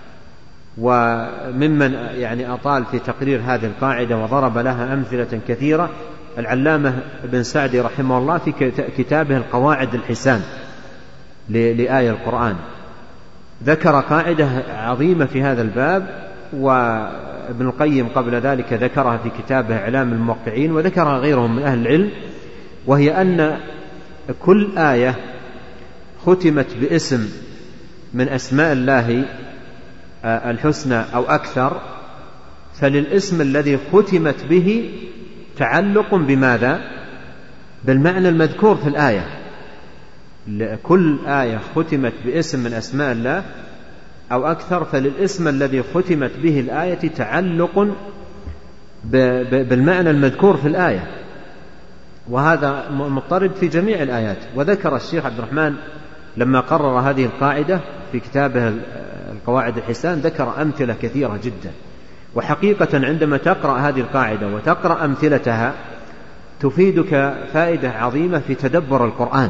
وممن أطال في تقرير هذه القاعدة وضرب لها أمثلة كثيرة العلامة بن سعدي رحمه الله في كتابه القواعد الحسان لآية القرآن، ذكر قاعدة عظيمة في هذا الباب، وابن القيم قبل ذلك ذكرها في كتابه إعلام الموقعين، وذكرها غيرهم من أهل العلم، وهي أن كل آية ختمت باسم من أسماء الله الحسنى أو أكثر، فللاسم الذي ختمت به تعلق بماذا؟ بالمعنى المذكور في الآية. كل آية ختمت باسم من أسماء الله أو أكثر، فللاسم الذي ختمت به الآية تعلق بالمعنى المذكور في الآية، وهذا مضطرد في جميع الآيات. وذكر الشيخ عبد الرحمن لما قرر هذه القاعدة في كتابه القواعد الحسان ذكر أمثلة كثيرة جدا. وحقيقة عندما تقرأ هذه القاعدة وتقرأ أمثلتها تفيدك فائدة عظيمة في تدبر القرآن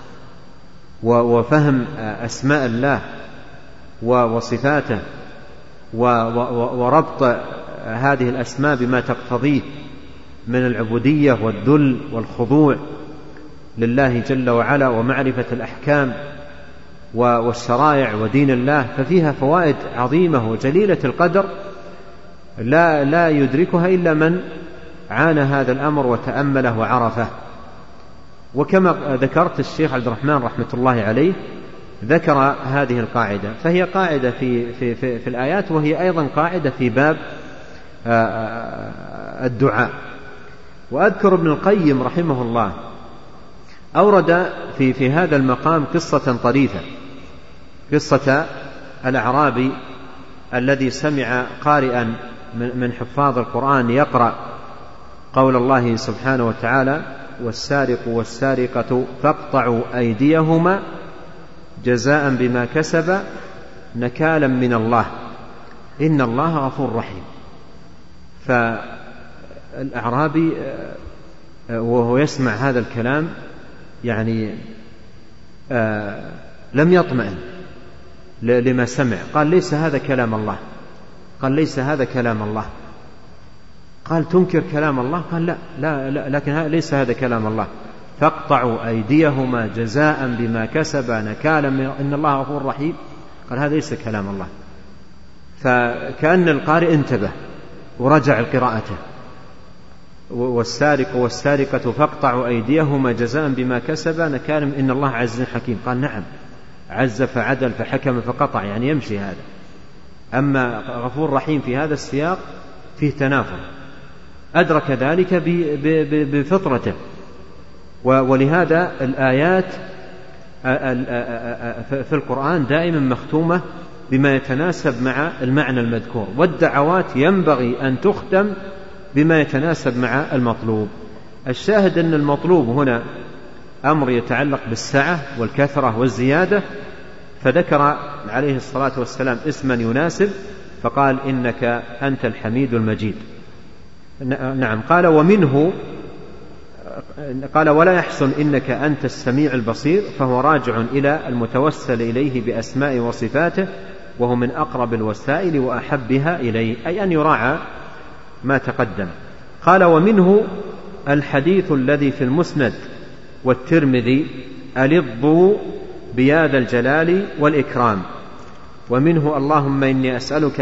وفهم أسماء الله وصفاته وربط هذه الأسماء بما تقتضيه من العبودية والذل والخضوع لله جل وعلا ومعرفة الأحكام والشرائع ودين الله، ففيها فوائد عظيمة وجليلة القدر لا يدركها إلا من عانى هذا الأمر وتأمله وعرفه. وكما ذكرت الشيخ عبد الرحمن رحمة الله عليه ذكر هذه القاعدة، فهي قاعدة في الآيات، وهي أيضا قاعدة في باب الدعاء. وأذكر ابن القيم رحمه الله أورد في هذا المقام قصة طريفة، قصة الأعرابي الذي سمع قارئا من حفاظ القرآن يقرأ قول الله سبحانه وتعالى: والسارق والسارقة فاقطعوا أيديهما جزاء بما كسب نكالا من الله إن الله غفور رحيم. فالأعرابي وهو يسمع هذا الكلام يعني لم يطمئن لما سمع، قال: ليس هذا كلام الله. قال: ليس هذا كلام الله. قال: تنكر كلام الله؟ قال: لا لكن ليس هذا كلام الله. فاقطعوا أيديهما جزاء بما كسب نكالا من إن الله غفور رحيم. قال: هذا ليس كلام الله. فكأن القارئ انتبه ورجع قراءته: والسارق والسارقة فاقطعوا أيديهما جزاء بما كسب نكالا إن الله عزيز حكيم. قال: نعم، عز فعدل فحكم فقطع، يعني يمشي هذا. أما غفور رحيم في هذا السياق فيه تنافر، أدرك ذلك بفطرته. ولهذا الآيات في القرآن دائما مختومة بما يتناسب مع المعنى المذكور، والدعوات ينبغي أن تختم بما يتناسب مع المطلوب. الشاهد أن المطلوب هنا أمر يتعلق بالسعة والكثرة والزيادة، فذكر عليه الصلاة والسلام اسما يناسب فقال: إنك أنت الحميد المجيد. نعم. قال: ومنه قال: ولا يحسن إنك أنت السميع البصير، فهو راجع إلى المتوسل إليه بأسماء وصفاته، وهو من أقرب الوسائل وأحبها إليه، أي أن يراعى ما تقدم. قال: ومنه الحديث الذي في المسند والترمذي: ألظوا بيا ذا الجلال والإكرام. ومنه: اللهم إني أسألك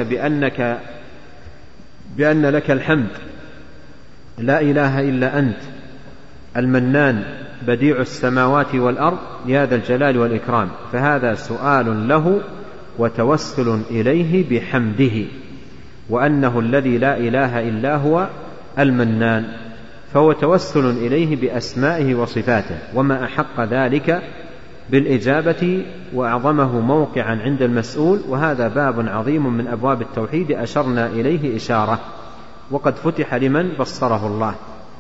بأن لك الحمد لا إله إلا أنت المنان بديع السماوات والأرض يا ذا الجلال والإكرام. فهذا سؤال له وتوسل إليه بحمده، وأنه الذي لا إله إلا هو المنان، فهو توسل إليه بأسمائه وصفاته. وما أحق ذلك بالإجابة وأعظمه موقعا عند المسؤول، وهذا باب عظيم من أبواب التوحيد أشرنا إليه إشارة، وقد فتح لمن بصره الله.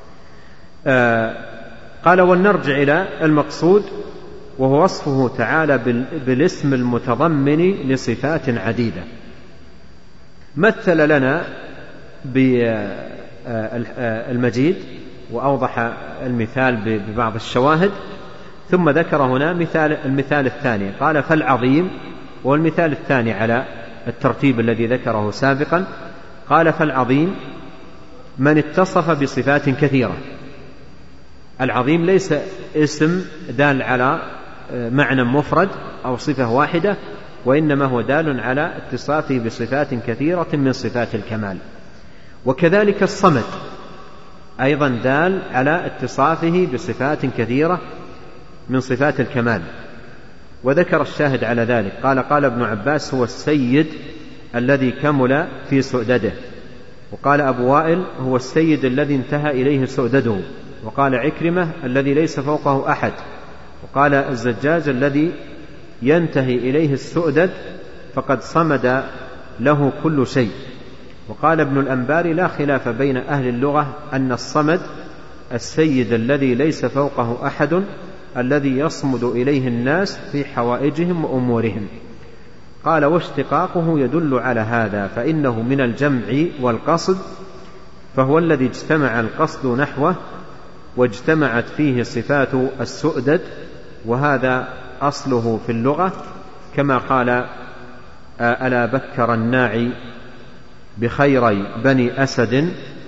قال: ولنرجع إلى المقصود، وهو وصفه تعالى بالاسم المتضمن لصفات عديدة. مثل لنا بالمجيد وأوضح المثال ببعض الشواهد، ثم ذكر هنا المثال الثاني. قال: فالعظيم، والمثال الثاني على الترتيب الذي ذكره سابقا. قال: فالعظيم من اتصف بصفات كثيرة. العظيم ليس اسم دال على معنى مفرد أو صفة واحدة، وإنما هو دال على اتصافه بصفات كثيرة من صفات الكمال. وكذلك الصمد أيضا دال على اتصافه بصفات كثيرة من صفات الكمال، وذكر الشاهد على ذلك. قال ابن عباس: هو السيد الذي كمل في سؤدده. وقال أبو وائل: هو السيد الذي انتهى إليه سؤدده. وقال عكرمة: الذي ليس فوقه أحد. وقال الزجاج: الذي ينتهي إليه السؤدد فقد صمد له كل شيء. وقال ابن الأنباري: لا خلاف بين أهل اللغة أن الصمد السيد الذي ليس فوقه أحد، الذي يصمد إليه الناس في حوائجهم وأمورهم. قال: واشتقاقه يدل على هذا، فإنه من الجمع والقصد، فهو الذي اجتمع القصد نحوه واجتمعت فيه صفات السؤدد، وهذا أصله في اللغة، كما قال: ألا بكر الناعي بخيري بني أسد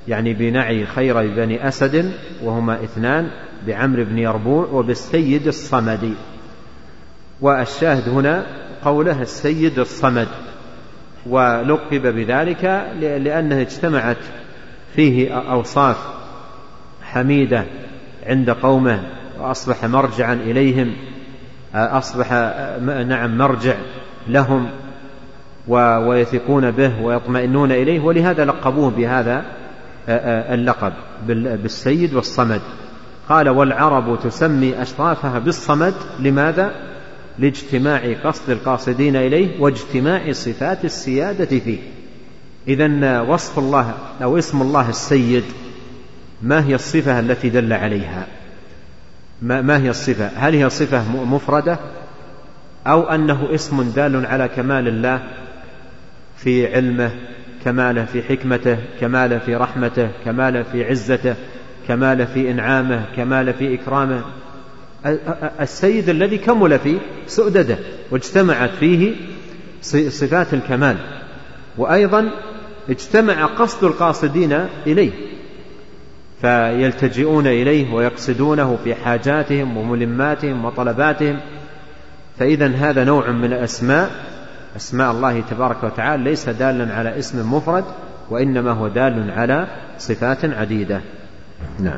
يعني بنعي خير بني أسد وهما 2 بعمرو بن يربوع وبالسيد الصمد. والشاهد هنا قوله السيد الصمد، ولقب بذلك لأنه اجتمعت فيه أوصاف حميدة عند قومه، وأصبح مرجعا إليهم، أصبح مرجع لهم ويثقون به ويطمئنون إليه، ولهذا لقبوه بهذا اللقب بالسيد والصمد. قال والعرب تسمي أشرافها بالصمد، لماذا؟ لاجتماع قصد القاصدين إليه واجتماع صفات السيادة فيه. إذن وصف الله أو اسم الله السيد، ما هي الصفة التي دل عليها؟ ما هي الصفة؟ هل هي صفة مفردة أو أنه اسم دال على كمال الله في علمه، كماله في حكمته، كماله في رحمته، كماله في عزته، كماله في إنعامه، كماله في إكرامه؟ السيد الذي كمل فيه سؤدده واجتمعت فيه صفات الكمال، وأيضا اجتمع قصد القاصدين إليه فيلتجئون إليه ويقصدونه في حاجاتهم وملماتهم وطلباتهم. فإذن هذا نوع من أسماء الله تبارك وتعالى ليس دالا على اسم مفرد، وإنما هو دال على صفات عديدة. نعم.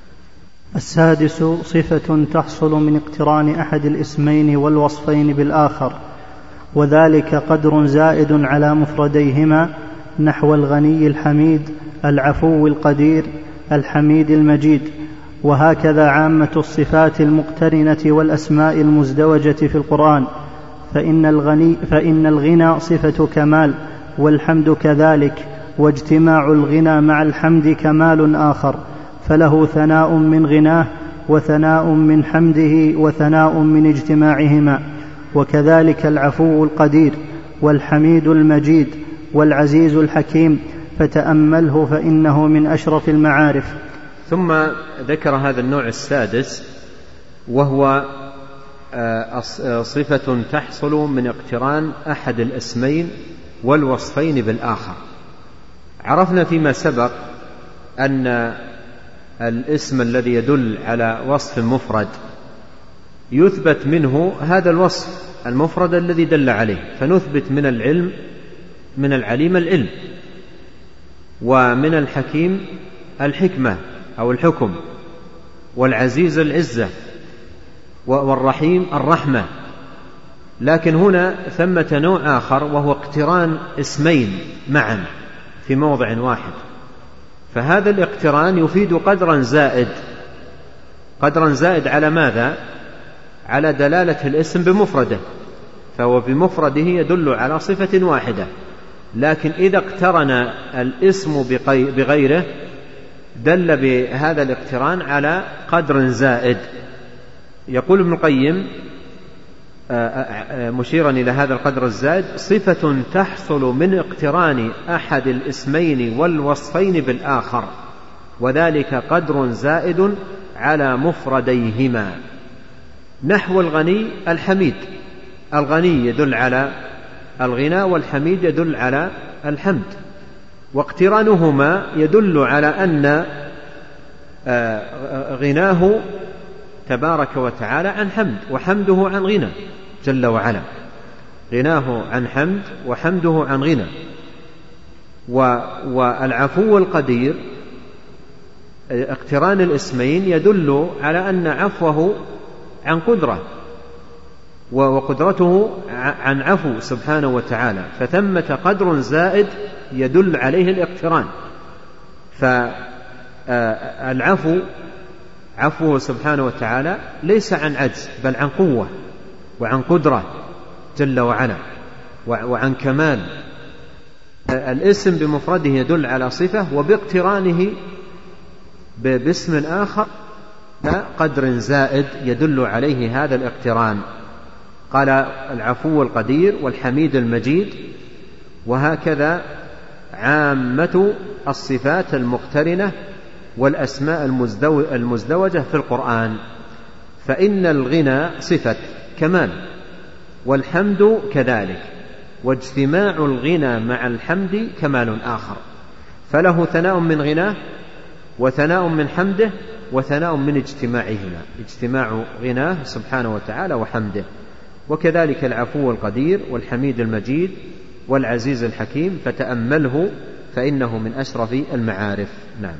6 صفة تحصل من اقتران أحد الاسمين والوصفين بالآخر، وذلك قدر زائد على مفرديهما، نحو الغني الحميد، العفو القدير، الحميد المجيد. وهكذا عامة الصفات المقترنة والأسماء المزدوجة في القرآن، فإن الغنى صفة كمال، والحمد كذلك، واجتماع الغنى مع الحمد كمال آخر، فله ثناء من غناه وثناء من حمده وثناء من اجتماعهما. وكذلك العفو القدير والحميد المجيد والعزيز الحكيم، فتأمله فإنه من أشرف المعارف. ثم ذكر هذا النوع السادس، وهو صفة تحصل من اقتران أحد الاسمين والوصفين بالآخر. عرفنا فيما سبق أن الاسم الذي يدل على وصف مفرد يثبت منه هذا الوصف المفرد الذي دل عليه، فنثبت من العليم العلم، ومن الحكيم الحكمة أو الحكم، والعزيز العزة، والرحيم الرحمة. لكن هنا ثمة نوع آخر، وهو اقتران اسمين معا في موضع واحد، فهذا الاقتران يفيد قدرا زائد على ماذا؟ على دلالة الاسم بمفرده، فهو بمفرده يدل على صفة واحدة، لكن إذا اقترن الاسم بغيره دل بهذا الاقتران على قدر زائد. يقول ابن القيم مشيرا إلى هذا القدر الزائد: صفة تحصل من اقتران أحد الاسمين والوصفين بالآخر، وذلك قدر زائد على مفرديهما، نحو الغني الحميد. الغني يدل على الغنى، والحميد يدل على الحمد، واقترانهما يدل على أن غناه تبارك وتعالى عن حمد، وحمده عن غنى جل وعلا. غناه عن حمد وحمده عن غنى. والعفو القدير، اقتران الاسمين يدل على أن عفوه عن قدرة، وقدرته عن عفو سبحانه وتعالى، فثمة قدر زائد يدل عليه الاقتران. فالعفو عفوه سبحانه وتعالى ليس عن عجز، بل عن قوة وعن قدرة جل وعلا وعن كمال. الاسم بمفرده يدل على صفة، وباقترانه باسم آخر قدر زائد يدل عليه هذا الاقتران. قال: العفو القدير والحميد المجيد. وهكذا عامة الصفات المقترنة والأسماء المزدوجة في القرآن، فإن الغنى صفة كمال، والحمد كذلك، واجتماع الغنى مع الحمد كمال آخر. فله ثناء من غناه وثناء من حمده وثناء من اجتماعهما، اجتماع غناه سبحانه وتعالى وحمده. وكذلك العفو القدير والحميد المجيد والعزيز الحكيم، فتأمله فإنه من أشرف المعارف. نعم.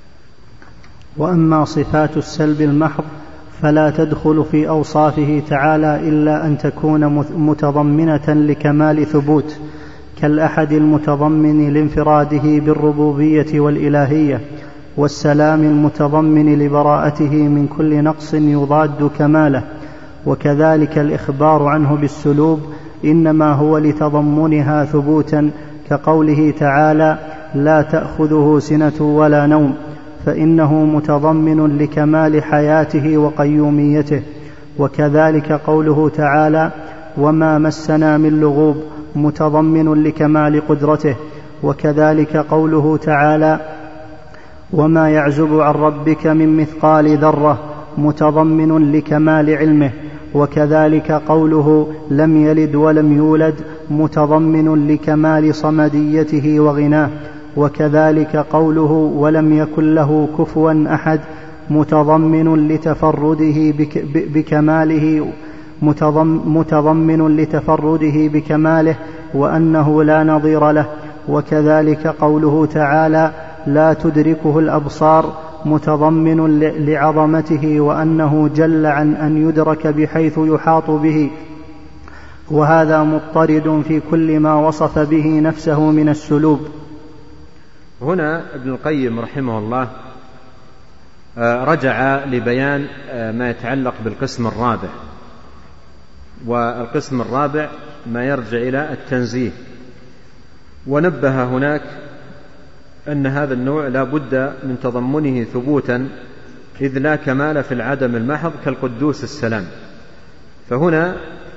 وأما صفات السلب المحض فلا تدخل في أوصافه تعالى إلا أن تكون متضمنة لكمال ثبوت، كالأحد المتضمن لانفراده بالربوبية والإلهية، والسلام المتضمن لبراءته من كل نقص يضاد كماله. وكذلك الإخبار عنه بالسلوب إنما هو لتضمنها ثبوتا، كقوله تعالى: لا تأخذه سنة ولا نوم، فإنه متضمن لكمال حياته وقيوميته. وكذلك قوله تعالى: وما مسنا من لغوب، متضمن لكمال قدرته. وكذلك قوله تعالى: وما يعزب عن ربك من مثقال ذرة، متضمن لكمال علمه. وكذلك قوله: لم يلد ولم يولد، متضمن لكمال صمديته وغناه. وكذلك قوله: ولم يكن له كفوا أحد، متضمن لتفرده بكماله وأنه لا نظير له. وكذلك قوله تعالى: لا تدركه الأبصار، متضمن لعظمته وأنه جل عن أن يدرك بحيث يحاط به. وهذا مضطرد في كل ما وصف به نفسه من السلوب. هنا ابن القيم رحمه الله رجع لبيان ما يتعلق بالقسم الرابع، والقسم الرابع ما يرجع إلى التنزيه، ونبه هناك أن هذا النوع لا بد من تضمنه ثبوتا، إذ لا كمال في العدم المحض كالقدوس السلام. فهنا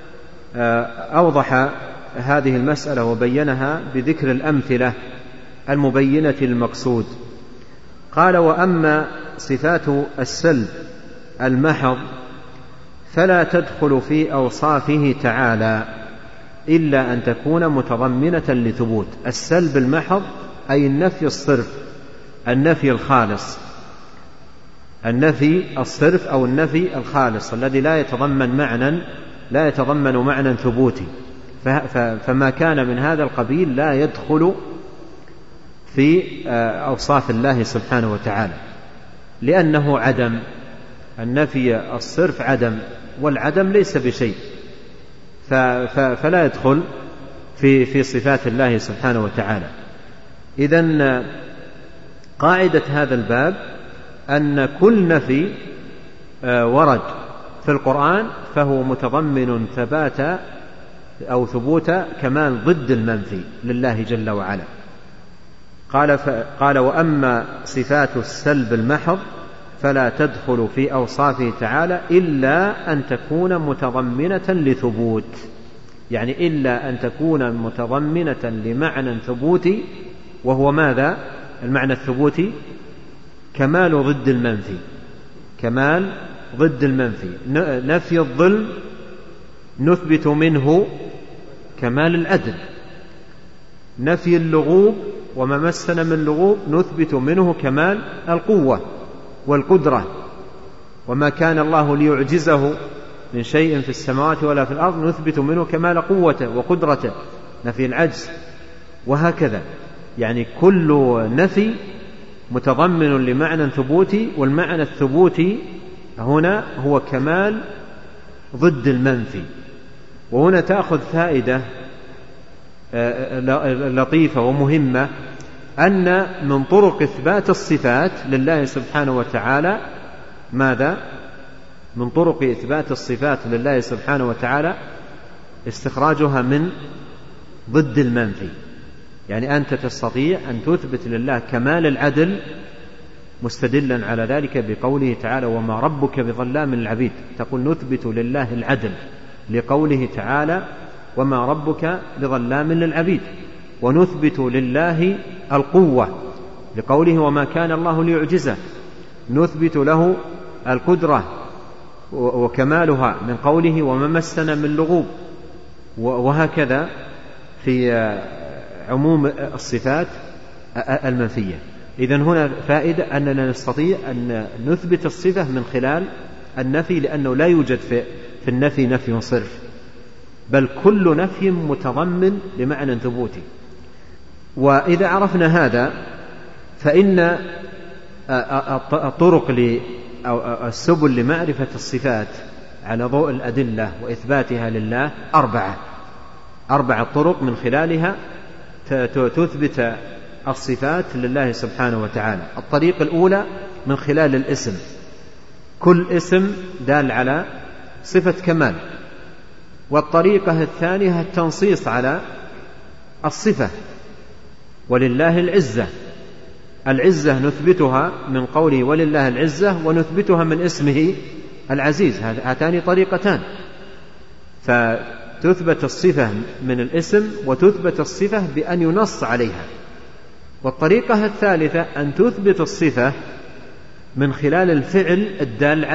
أوضح هذه المسألة وبينها بذكر الأمثلة المبينة للمقصود. قال: وأما صفات السلب المحض فلا تدخل في أوصافه تعالى إلا أن تكون متضمنة لثبوت. السلب المحض أي النفي الصرف، النفي الخالص، النفي الصرف أو النفي الخالص الذي لا يتضمن معنى ثبوتي. فما كان من هذا القبيل لا يدخل في أوصاف الله سبحانه وتعالى، لأنه عدم. النفي الصرف عدم، والعدم ليس بشيء، فلا يدخل في صفات الله سبحانه وتعالى. إذن قاعدة هذا الباب أن كل نفي ورد في القرآن فهو متضمن ثبات أو ثبوت كمال ضد المنفي لله جل وعلا. قال: وأما صفات السلب المحض فلا تدخل في أوصافه تعالى إلا أن تكون متضمنة لثبوت، يعني إلا أن تكون متضمنة لمعنى ثبوتي، وهو ماذا؟ المعنى الثبوتي كمال ضد المنفي، كمال ضد المنفي. نفي الظلم نثبت منه كمال العدل، نفي اللغوب وما مسنا من لغوب نثبت منه كمال القوة والقدرة، وما كان الله ليعجزه من شيء في السماوات ولا في الأرض نثبت منه كمال قوته وقدرته، نفي العجز. وهكذا، يعني كل نفي متضمن لمعنى ثبوتي، والمعنى الثبوتي هنا هو كمال ضد المنفي. وهنا تأخذ فائدة لطيفة ومهمة، أن من طرق إثبات الصفات لله سبحانه وتعالى ماذا؟ من طرق إثبات الصفات لله سبحانه وتعالى استخراجها من ضد المنفي. يعني أنت تستطيع أن تثبت لله كمال العدل مستدلا على ذلك بقوله تعالى: وما ربك بظلام للعبيد. تقول نثبت لله العدل لقوله تعالى: وما ربك بظلام للعبيد. ونثبت لله القوة لقوله: وما كان الله ليعجزه. نثبت له القدرة وكمالها من قوله: وما مسنا من لغوب. وهكذا في عموم الصفات المنفية. إذن هنا فائدة أننا نستطيع أن نثبت الصفة من خلال النفي، لأنه لا يوجد في النفي نفي صرف، بل كل نفي متضمن لمعنى ثبوتي. وإذا عرفنا هذا فإن الطرق أو السبل لمعرفة الصفات على ضوء الأدلة وإثباتها لله 4 طرق من خلالها تثبت الصفات لله سبحانه وتعالى. الطريق الأولى من خلال الاسم، كل اسم دال على صفة كمال. والطريقة الثانية التنصيص على الصفة، ولله العزة نثبتها من قوله ولله العزة، ونثبتها من اسمه العزيز. هاتان طريقتان، فتثبت الصفة من الاسم وتثبت الصفة بأن ينص عليها. والطريقة الثالثة أن تثبت الصفة من خلال الفعل الدال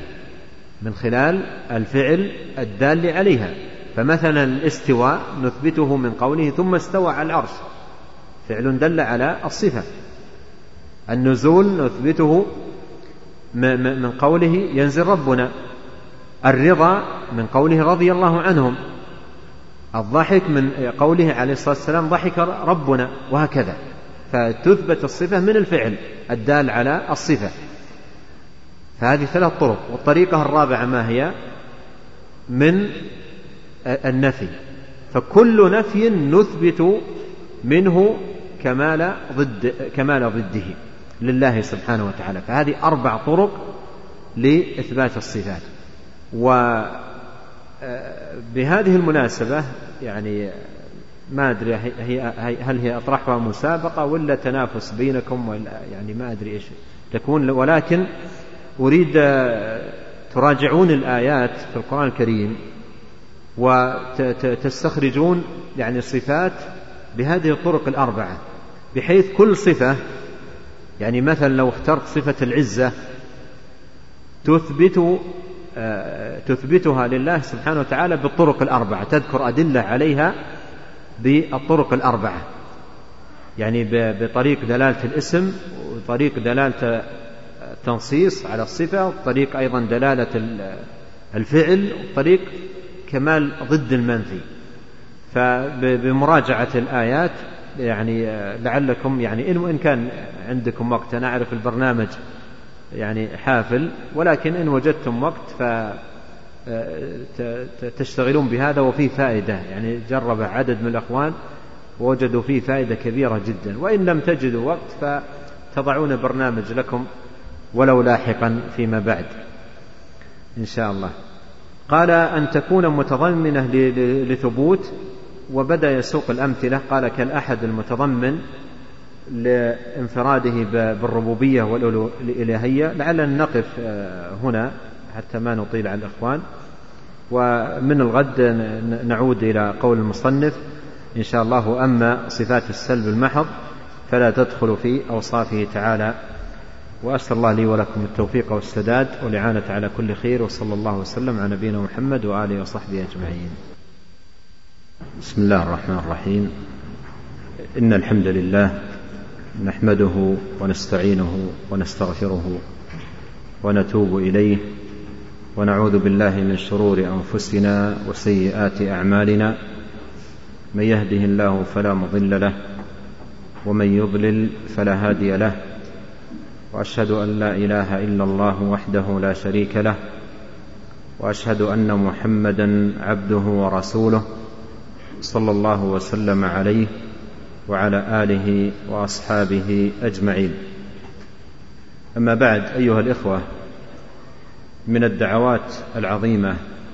عليها، فمثلا الاستواء نثبته من قوله ثم استوى على العرش، فعل دل على الصفة. النزول نثبته من قوله ينزل ربنا. الرضا من قوله رضي الله عنهم. الضحك من قوله عليه الصلاة والسلام ضحك ربنا، وهكذا. فتثبت الصفة من الفعل الدال على الصفة. فهذه 3 طرق. والطريقة الرابعة ما هي؟ من النفي، فكل نفي نثبت منه كمال ضده لله سبحانه وتعالى. فهذه 4 طرق لإثبات الصفات. وبهذه المناسبة يعني ما أدري هل هي أطرحها مسابقة ولا تنافس بينكم، ولا يعني ما أدري إيش تكون، ولكن أريد تراجعون الآيات في القرآن الكريم وتستخرجون يعني صفات بهذه الطرق 4، بحيث كل صفة يعني مثلا لو اخترت صفة العزة تثبتها لله سبحانه وتعالى بالطرق 4، تذكر أدلة عليها بالطرق 4، يعني بطريق دلالة الاسم، وطريق دلالة التنصيص على الصفة، وطريق أيضا دلالة الفعل، وطريق كمال ضد المنفي. فبمراجعة الآيات يعني لعلكم يعني إن كان عندكم وقت، أنا أعرف البرنامج يعني حافل، ولكن إن وجدتم وقت فتشتغلون بهذا وفيه فائدة. يعني جرب عدد من الأخوان ووجدوا فيه فائدة كبيرة جدا. وإن لم تجدوا وقت فتضعون برنامج لكم ولو لاحقا فيما بعد إن شاء الله. قال أن تكون متضمنة لثبوت، وبدأ يسوق الأمثلة. قال كالأحد المتضمن لانفراده بالربوبية والإلهية. لعلنا نقف هنا حتى ما نطيل على الإخوان، ومن الغد نعود إلى قول المصنف إن شاء الله. أما صفات السلب المحض فلا تدخل في أوصافه تعالى. وأسأل الله لي ولكم التوفيق والسداد والإعانة على كل خير، وصلى الله وسلم على نبينا محمد وآله وصحبه أجمعين. بسم الله الرحمن الرحيم. إن الحمد لله نحمده ونستعينه ونستغفره ونتوب إليه، ونعوذ بالله من شرور أنفسنا وسيئات أعمالنا. من يهده الله فلا مضل له، ومن يضلل فلا هادي له. وأشهد أن لا إله إلا الله وحده لا شريك له، وأشهد أن محمدا عبده ورسوله صلى الله وسلم عليه وعلى آله وأصحابه أجمعين. أما بعد، أيها الإخوة، من الدعوات العظيمة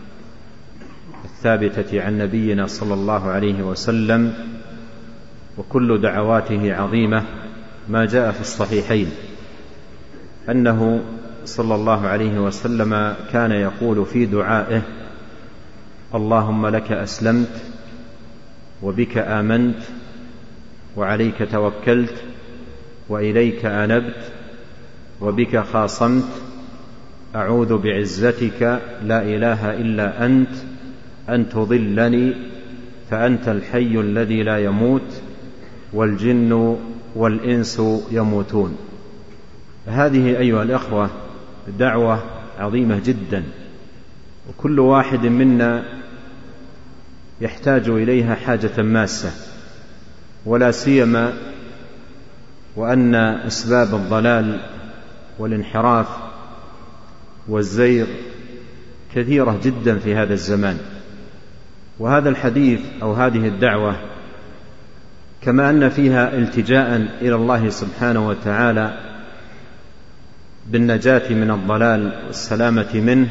الثابتة عن نبينا صلى الله عليه وسلم، وكل دعواته عظيمة، ما جاء في الصحيحين أنه صلى الله عليه وسلم كان يقول في دعائه: اللهم لك أسلمت، وبك آمنت، وعليك توكلت، وإليك أنبت، وبك خاصمت، أعوذ بعزتك لا إله إلا أنت أن تضلني، فأنت الحي الذي لا يموت، والجن والإنس يموتون. هذه أيها الأخوة دعوة عظيمة جدا، وكل واحد منا يحتاج إليها حاجة ماسة، ولا سيما وأن أسباب الضلال والانحراف والزيغ كثيرة جدا في هذا الزمان. وهذا الحديث أو هذه الدعوة كما أن فيها التجاء إلى الله سبحانه وتعالى بالنجاة من الضلال والسلامة منه،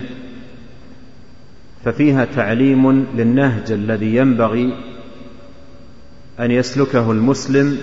ففيها تعليم للنهج الذي ينبغي أن يسلكه المسلم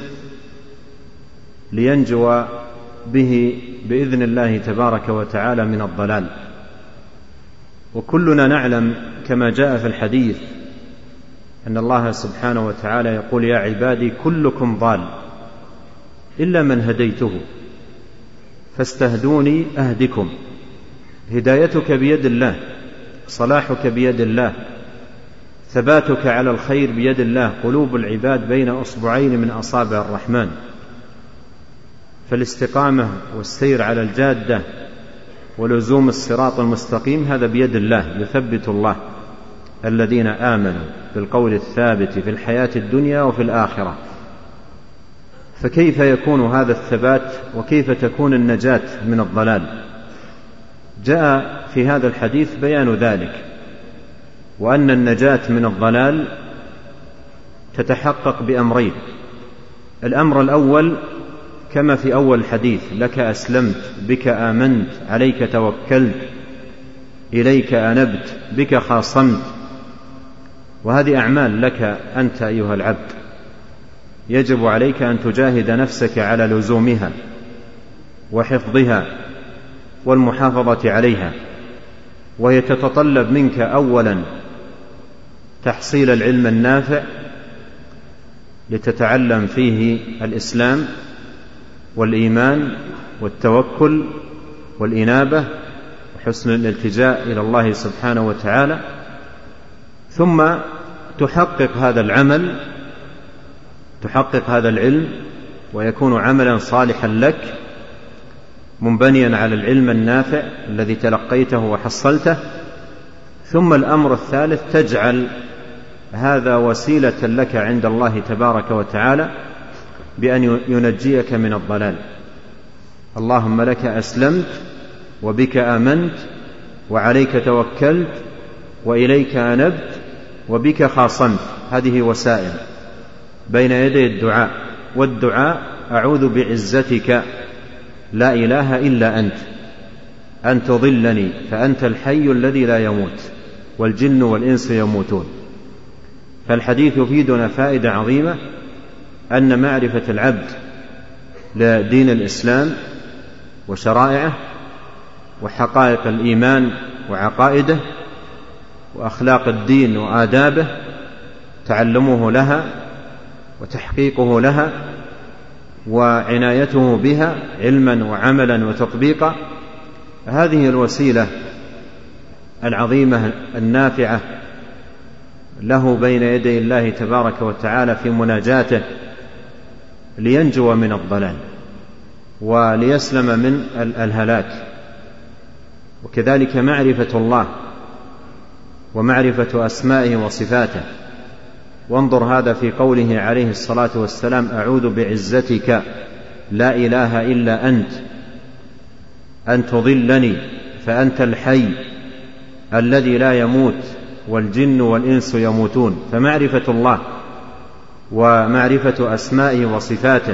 لينجو به بإذن الله تبارك وتعالى من الضلال. وكلنا نعلم كما جاء في الحديث أن الله سبحانه وتعالى يقول: يا عبادي كلكم ضال إلا من هديته فاستهدوني أهدكم. هدايتك بيد الله، صلاحك بيد الله، ثباتك على الخير بيد الله. قلوب العباد بين أصبعين من أصابع الرحمن، فالاستقامة والسير على الجادة ولزوم الصراط المستقيم هذا بيد الله، يثبت الله الذين آمنوا بالقول الثابت في الحياة الدنيا وفي الآخرة. فكيف يكون هذا الثبات وكيف تكون النجاة من الضلال؟ جاء في هذا الحديث بيان ذلك، وأن النجاة من الضلال تتحقق بأمرين. الأمر الأول كما في أول الحديث: لك أسلمت، بك آمنت، عليك توكلت، إليك أنبت، بك خاصمت. وهذه أعمال لك أنت أيها العبد، يجب عليك أن تجاهد نفسك على لزومها وحفظها والمحافظة عليها. وهي تتطلب منك أولا تحصيل العلم النافع لتتعلم فيه الإسلام والإيمان والتوكل والإنابة وحسن الالتجاء إلى الله سبحانه وتعالى، ثم تحقق هذا العمل، تحقق هذا العلم ويكون عملا صالحا لك منبنيا على العلم النافع الذي تلقيته وحصلته. ثم الأمر الثالث: تجعل هذا وسيلة لك عند الله تبارك وتعالى بأن ينجيك من الضلال. اللهم لك أسلمت، وبك آمنت، وعليك توكلت، وإليك أنبت، وبك خاصمت. هذه وسائل بين يدي الدعاء. والدعاء: أعوذ بعزتك لا إله إلا أنت أن تضلني فأنت الحي الذي لا يموت والجن والإنس يموتون. فالحديث يفيدنا فائدة عظيمة، أن معرفة العبد لدين الإسلام وشرائعه وحقائق الإيمان وعقائده وأخلاق الدين وآدابه، تعلمه لها وتحقيقه لها وعنايته بها علما وعملا وتطبيقا، هذه الوسيلة العظيمة النافعة له بين يدي الله تبارك وتعالى في مناجاته لينجو من الضلال وليسلم من الهلاك. وكذلك معرفة الله ومعرفة أسمائه وصفاته. وانظر هذا في قوله عليه الصلاة والسلام: أعوذ بعزتك لا إله إلا أنت أن تضلني فأنت الحي الذي لا يموت والجن والإنس يموتون. فمعرفة الله ومعرفة أسمائه وصفاته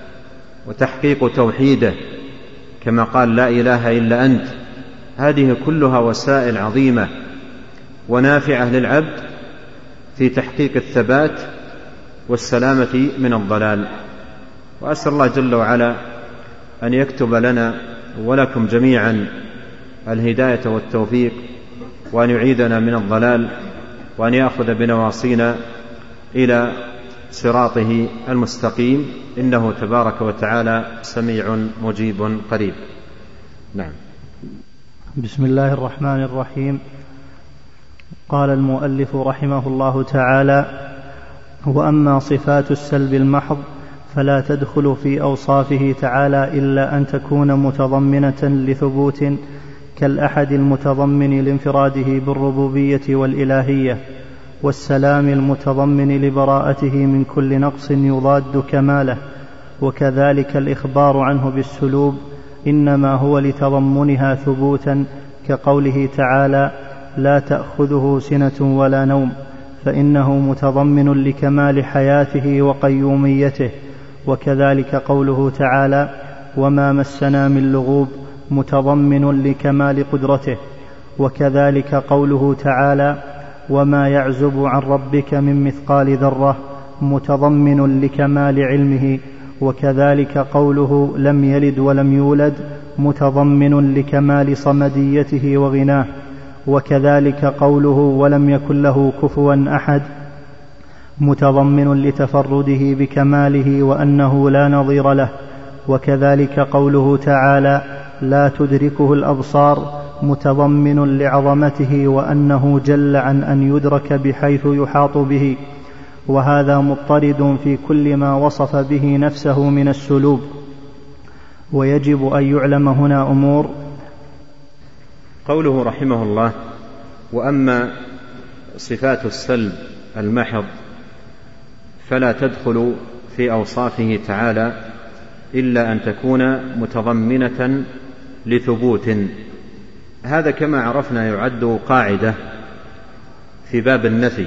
وتحقيق توحيده كما قال: لا إله إلا أنت، هذه كلها وسائل عظيمة ونافعة للعبد في تحقيق الثبات والسلامة من الضلال. وأسأل الله جل وعلا أن يكتب لنا ولكم جميعا الهداية والتوفيق، وأن يعيدنا من الضلال، وأن يأخذ بنواصينا إلى صراطه المستقيم، إنه تبارك وتعالى سميع مجيب قريب. نعم. بسم الله الرحمن الرحيم. قال المؤلف رحمه الله تعالى: وأما صفات السلب المحض فلا تدخل في أوصافه تعالى إلا أن تكون متضمنة لثبوت كالأحد المتضمن لانفراده بالربوبية والإلهية، والسلام المتضمن لبراءته من كل نقص يضاد كماله، وكذلك الإخبار عنه بالسلوب إنما هو لتضمنها ثبوتا، كقوله تعالى: لا تأخذه سنة ولا نوم، فإنه متضمن لكمال حياته وقيوميته. وكذلك قوله تعالى: وما مسنا من لغوب، متضمن لكمال قدرته. وكذلك قوله تعالى: وما يعزب عن ربك من مثقال ذرة، متضمن لكمال علمه. وكذلك قوله: لم يلد ولم يولد، متضمن لكمال صمديته وغناه. وكذلك قوله: ولم يكن له كفوا أحد، متضمن لتفرده بكماله وأنه لا نظير له. وكذلك قوله تعالى: لا تدركه الأبصار، متضمن لعظمته وأنه جل عن أن يدرك بحيث يحاط به. وهذا مضطرد في كل ما وصف به نفسه من السلوب. ويجب أن يعلم هنا أمور. قوله رحمه الله: وأما صفات السلب المحض فلا تدخل في أوصافه تعالى إلا أن تكون متضمنة لثبوت. هذا كما عرفنا يعد قاعدة في باب النفي،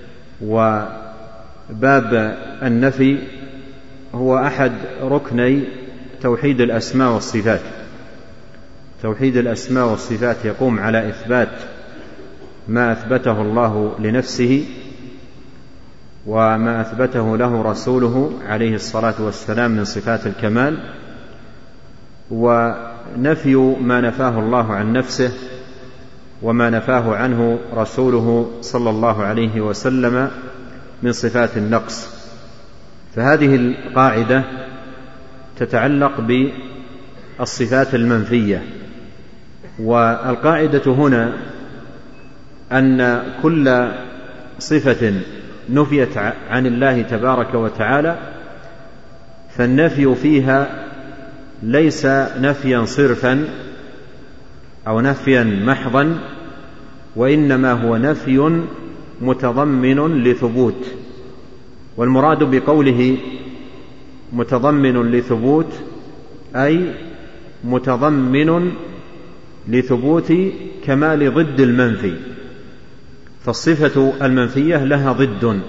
وباب النفي هو أحد ركني توحيد الأسماء والصفات. توحيد الأسماء والصفات يقوم على إثبات ما أثبته الله لنفسه وما أثبته له رسوله عليه الصلاة والسلام من صفات الكمال، ونفي ما نفاه الله عن نفسه وما نفاه عنه رسوله صلى الله عليه وسلم من صفات النقص. فهذه القاعدة تتعلق بالصفات المنفية. والقاعدة هنا أن كل صفة نفيت عن الله تبارك وتعالى فالنفي فيها ليس نفيا صرفا أو نفيا محضا، وإنما هو نفي متضمن لثبوت. والمراد بقوله متضمن لثبوت أي متضمن لثبوت كمال ضد المنفي. فالصفة المنفية لها ضد،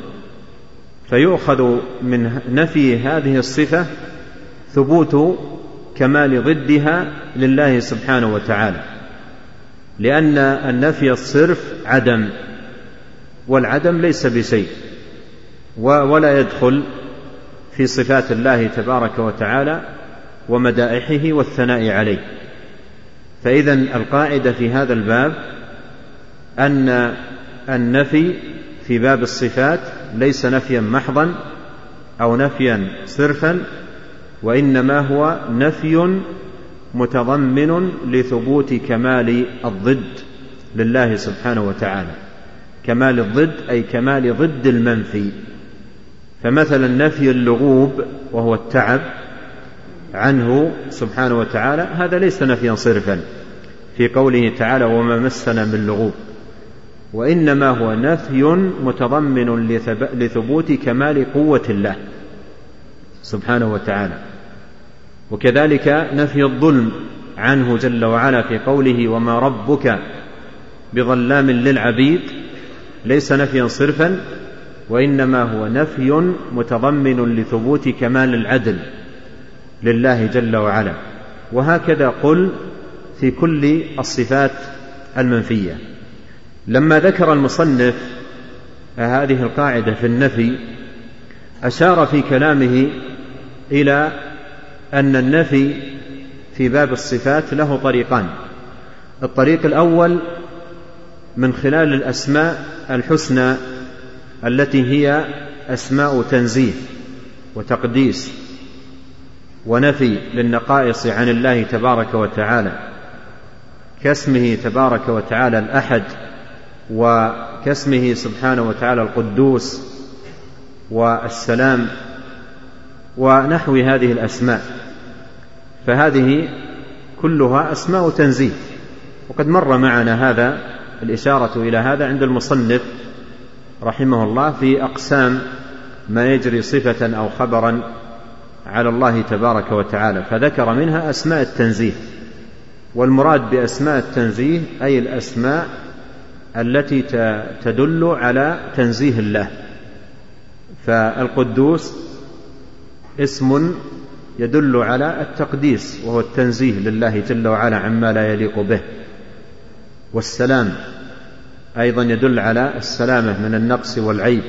فيؤخذ من نفي هذه الصفة ثبوت كمال ضدها لله سبحانه وتعالى، لأن النفي الصرف عدم، والعدم ليس بشيء ولا يدخل في صفات الله تبارك وتعالى ومدائحه والثناء عليه. فإذن القاعدة في هذا الباب أن النفي في باب الصفات ليس نفيا محضا أو نفيا صرفا، وإنما هو نفي متضمن لثبوت كمال الضد لله سبحانه وتعالى. كمال الضد أي كمال ضد المنفي. فمثلا نفي اللغوب وهو التعب عنه سبحانه وتعالى هذا ليس نفيا صرفا في قوله تعالى: وما مسنا من لغوب، وإنما هو نفي متضمن لثبوت كمال قوة الله سبحانه وتعالى. وكذلك نفي الظلم عنه جل وعلا في قوله: وما ربك بظلام للعبيد، ليس نفيا صرفا، وإنما هو نفي متضمن لثبوت كمال العدل لله جل وعلا. وهكذا قل في كل الصفات المنفية. لما ذكر المصنف هذه القاعدة في النفي أشار في كلامه إلى أن النفي في باب الصفات له طريقان. الطريق الأول من خلال الأسماء الحسنى التي هي أسماء تنزيه وتقديس ونفي للنقائص عن الله تبارك وتعالى، كاسمه تبارك وتعالى الأحد، وكاسمه سبحانه وتعالى القدوس والسلام، ونحو هذه الأسماء، فهذه كلها أسماء تنزيه. وقد مر معنا هذا الإشارة إلى هذا عند المصنف رحمه الله في أقسام ما يجري صفة أو خبرا على الله تبارك وتعالى، فذكر منها أسماء التنزيه. والمراد بأسماء التنزيه أي الأسماء التي تدل على تنزيه الله. فالقدوس اسم يدل على التقديس وهو التنزيه لله جل وعلا عما لا يليق به. والسلام أيضا يدل على السلامة من النقص والعيب.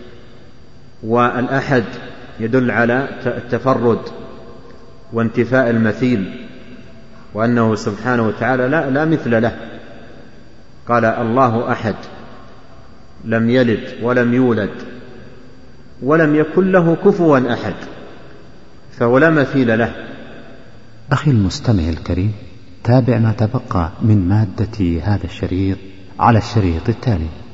والأحد يدل على التفرد وانتفاء المثيل، وأنه سبحانه وتعالى لا مثل له. قال الله أحد لم يلد ولم يولد ولم يكن له كفوا أحد، فهو لا مثيل له. أخي المستمع الكريم، تابع ما تبقى من مادة هذا الشريط على الشريط التالي.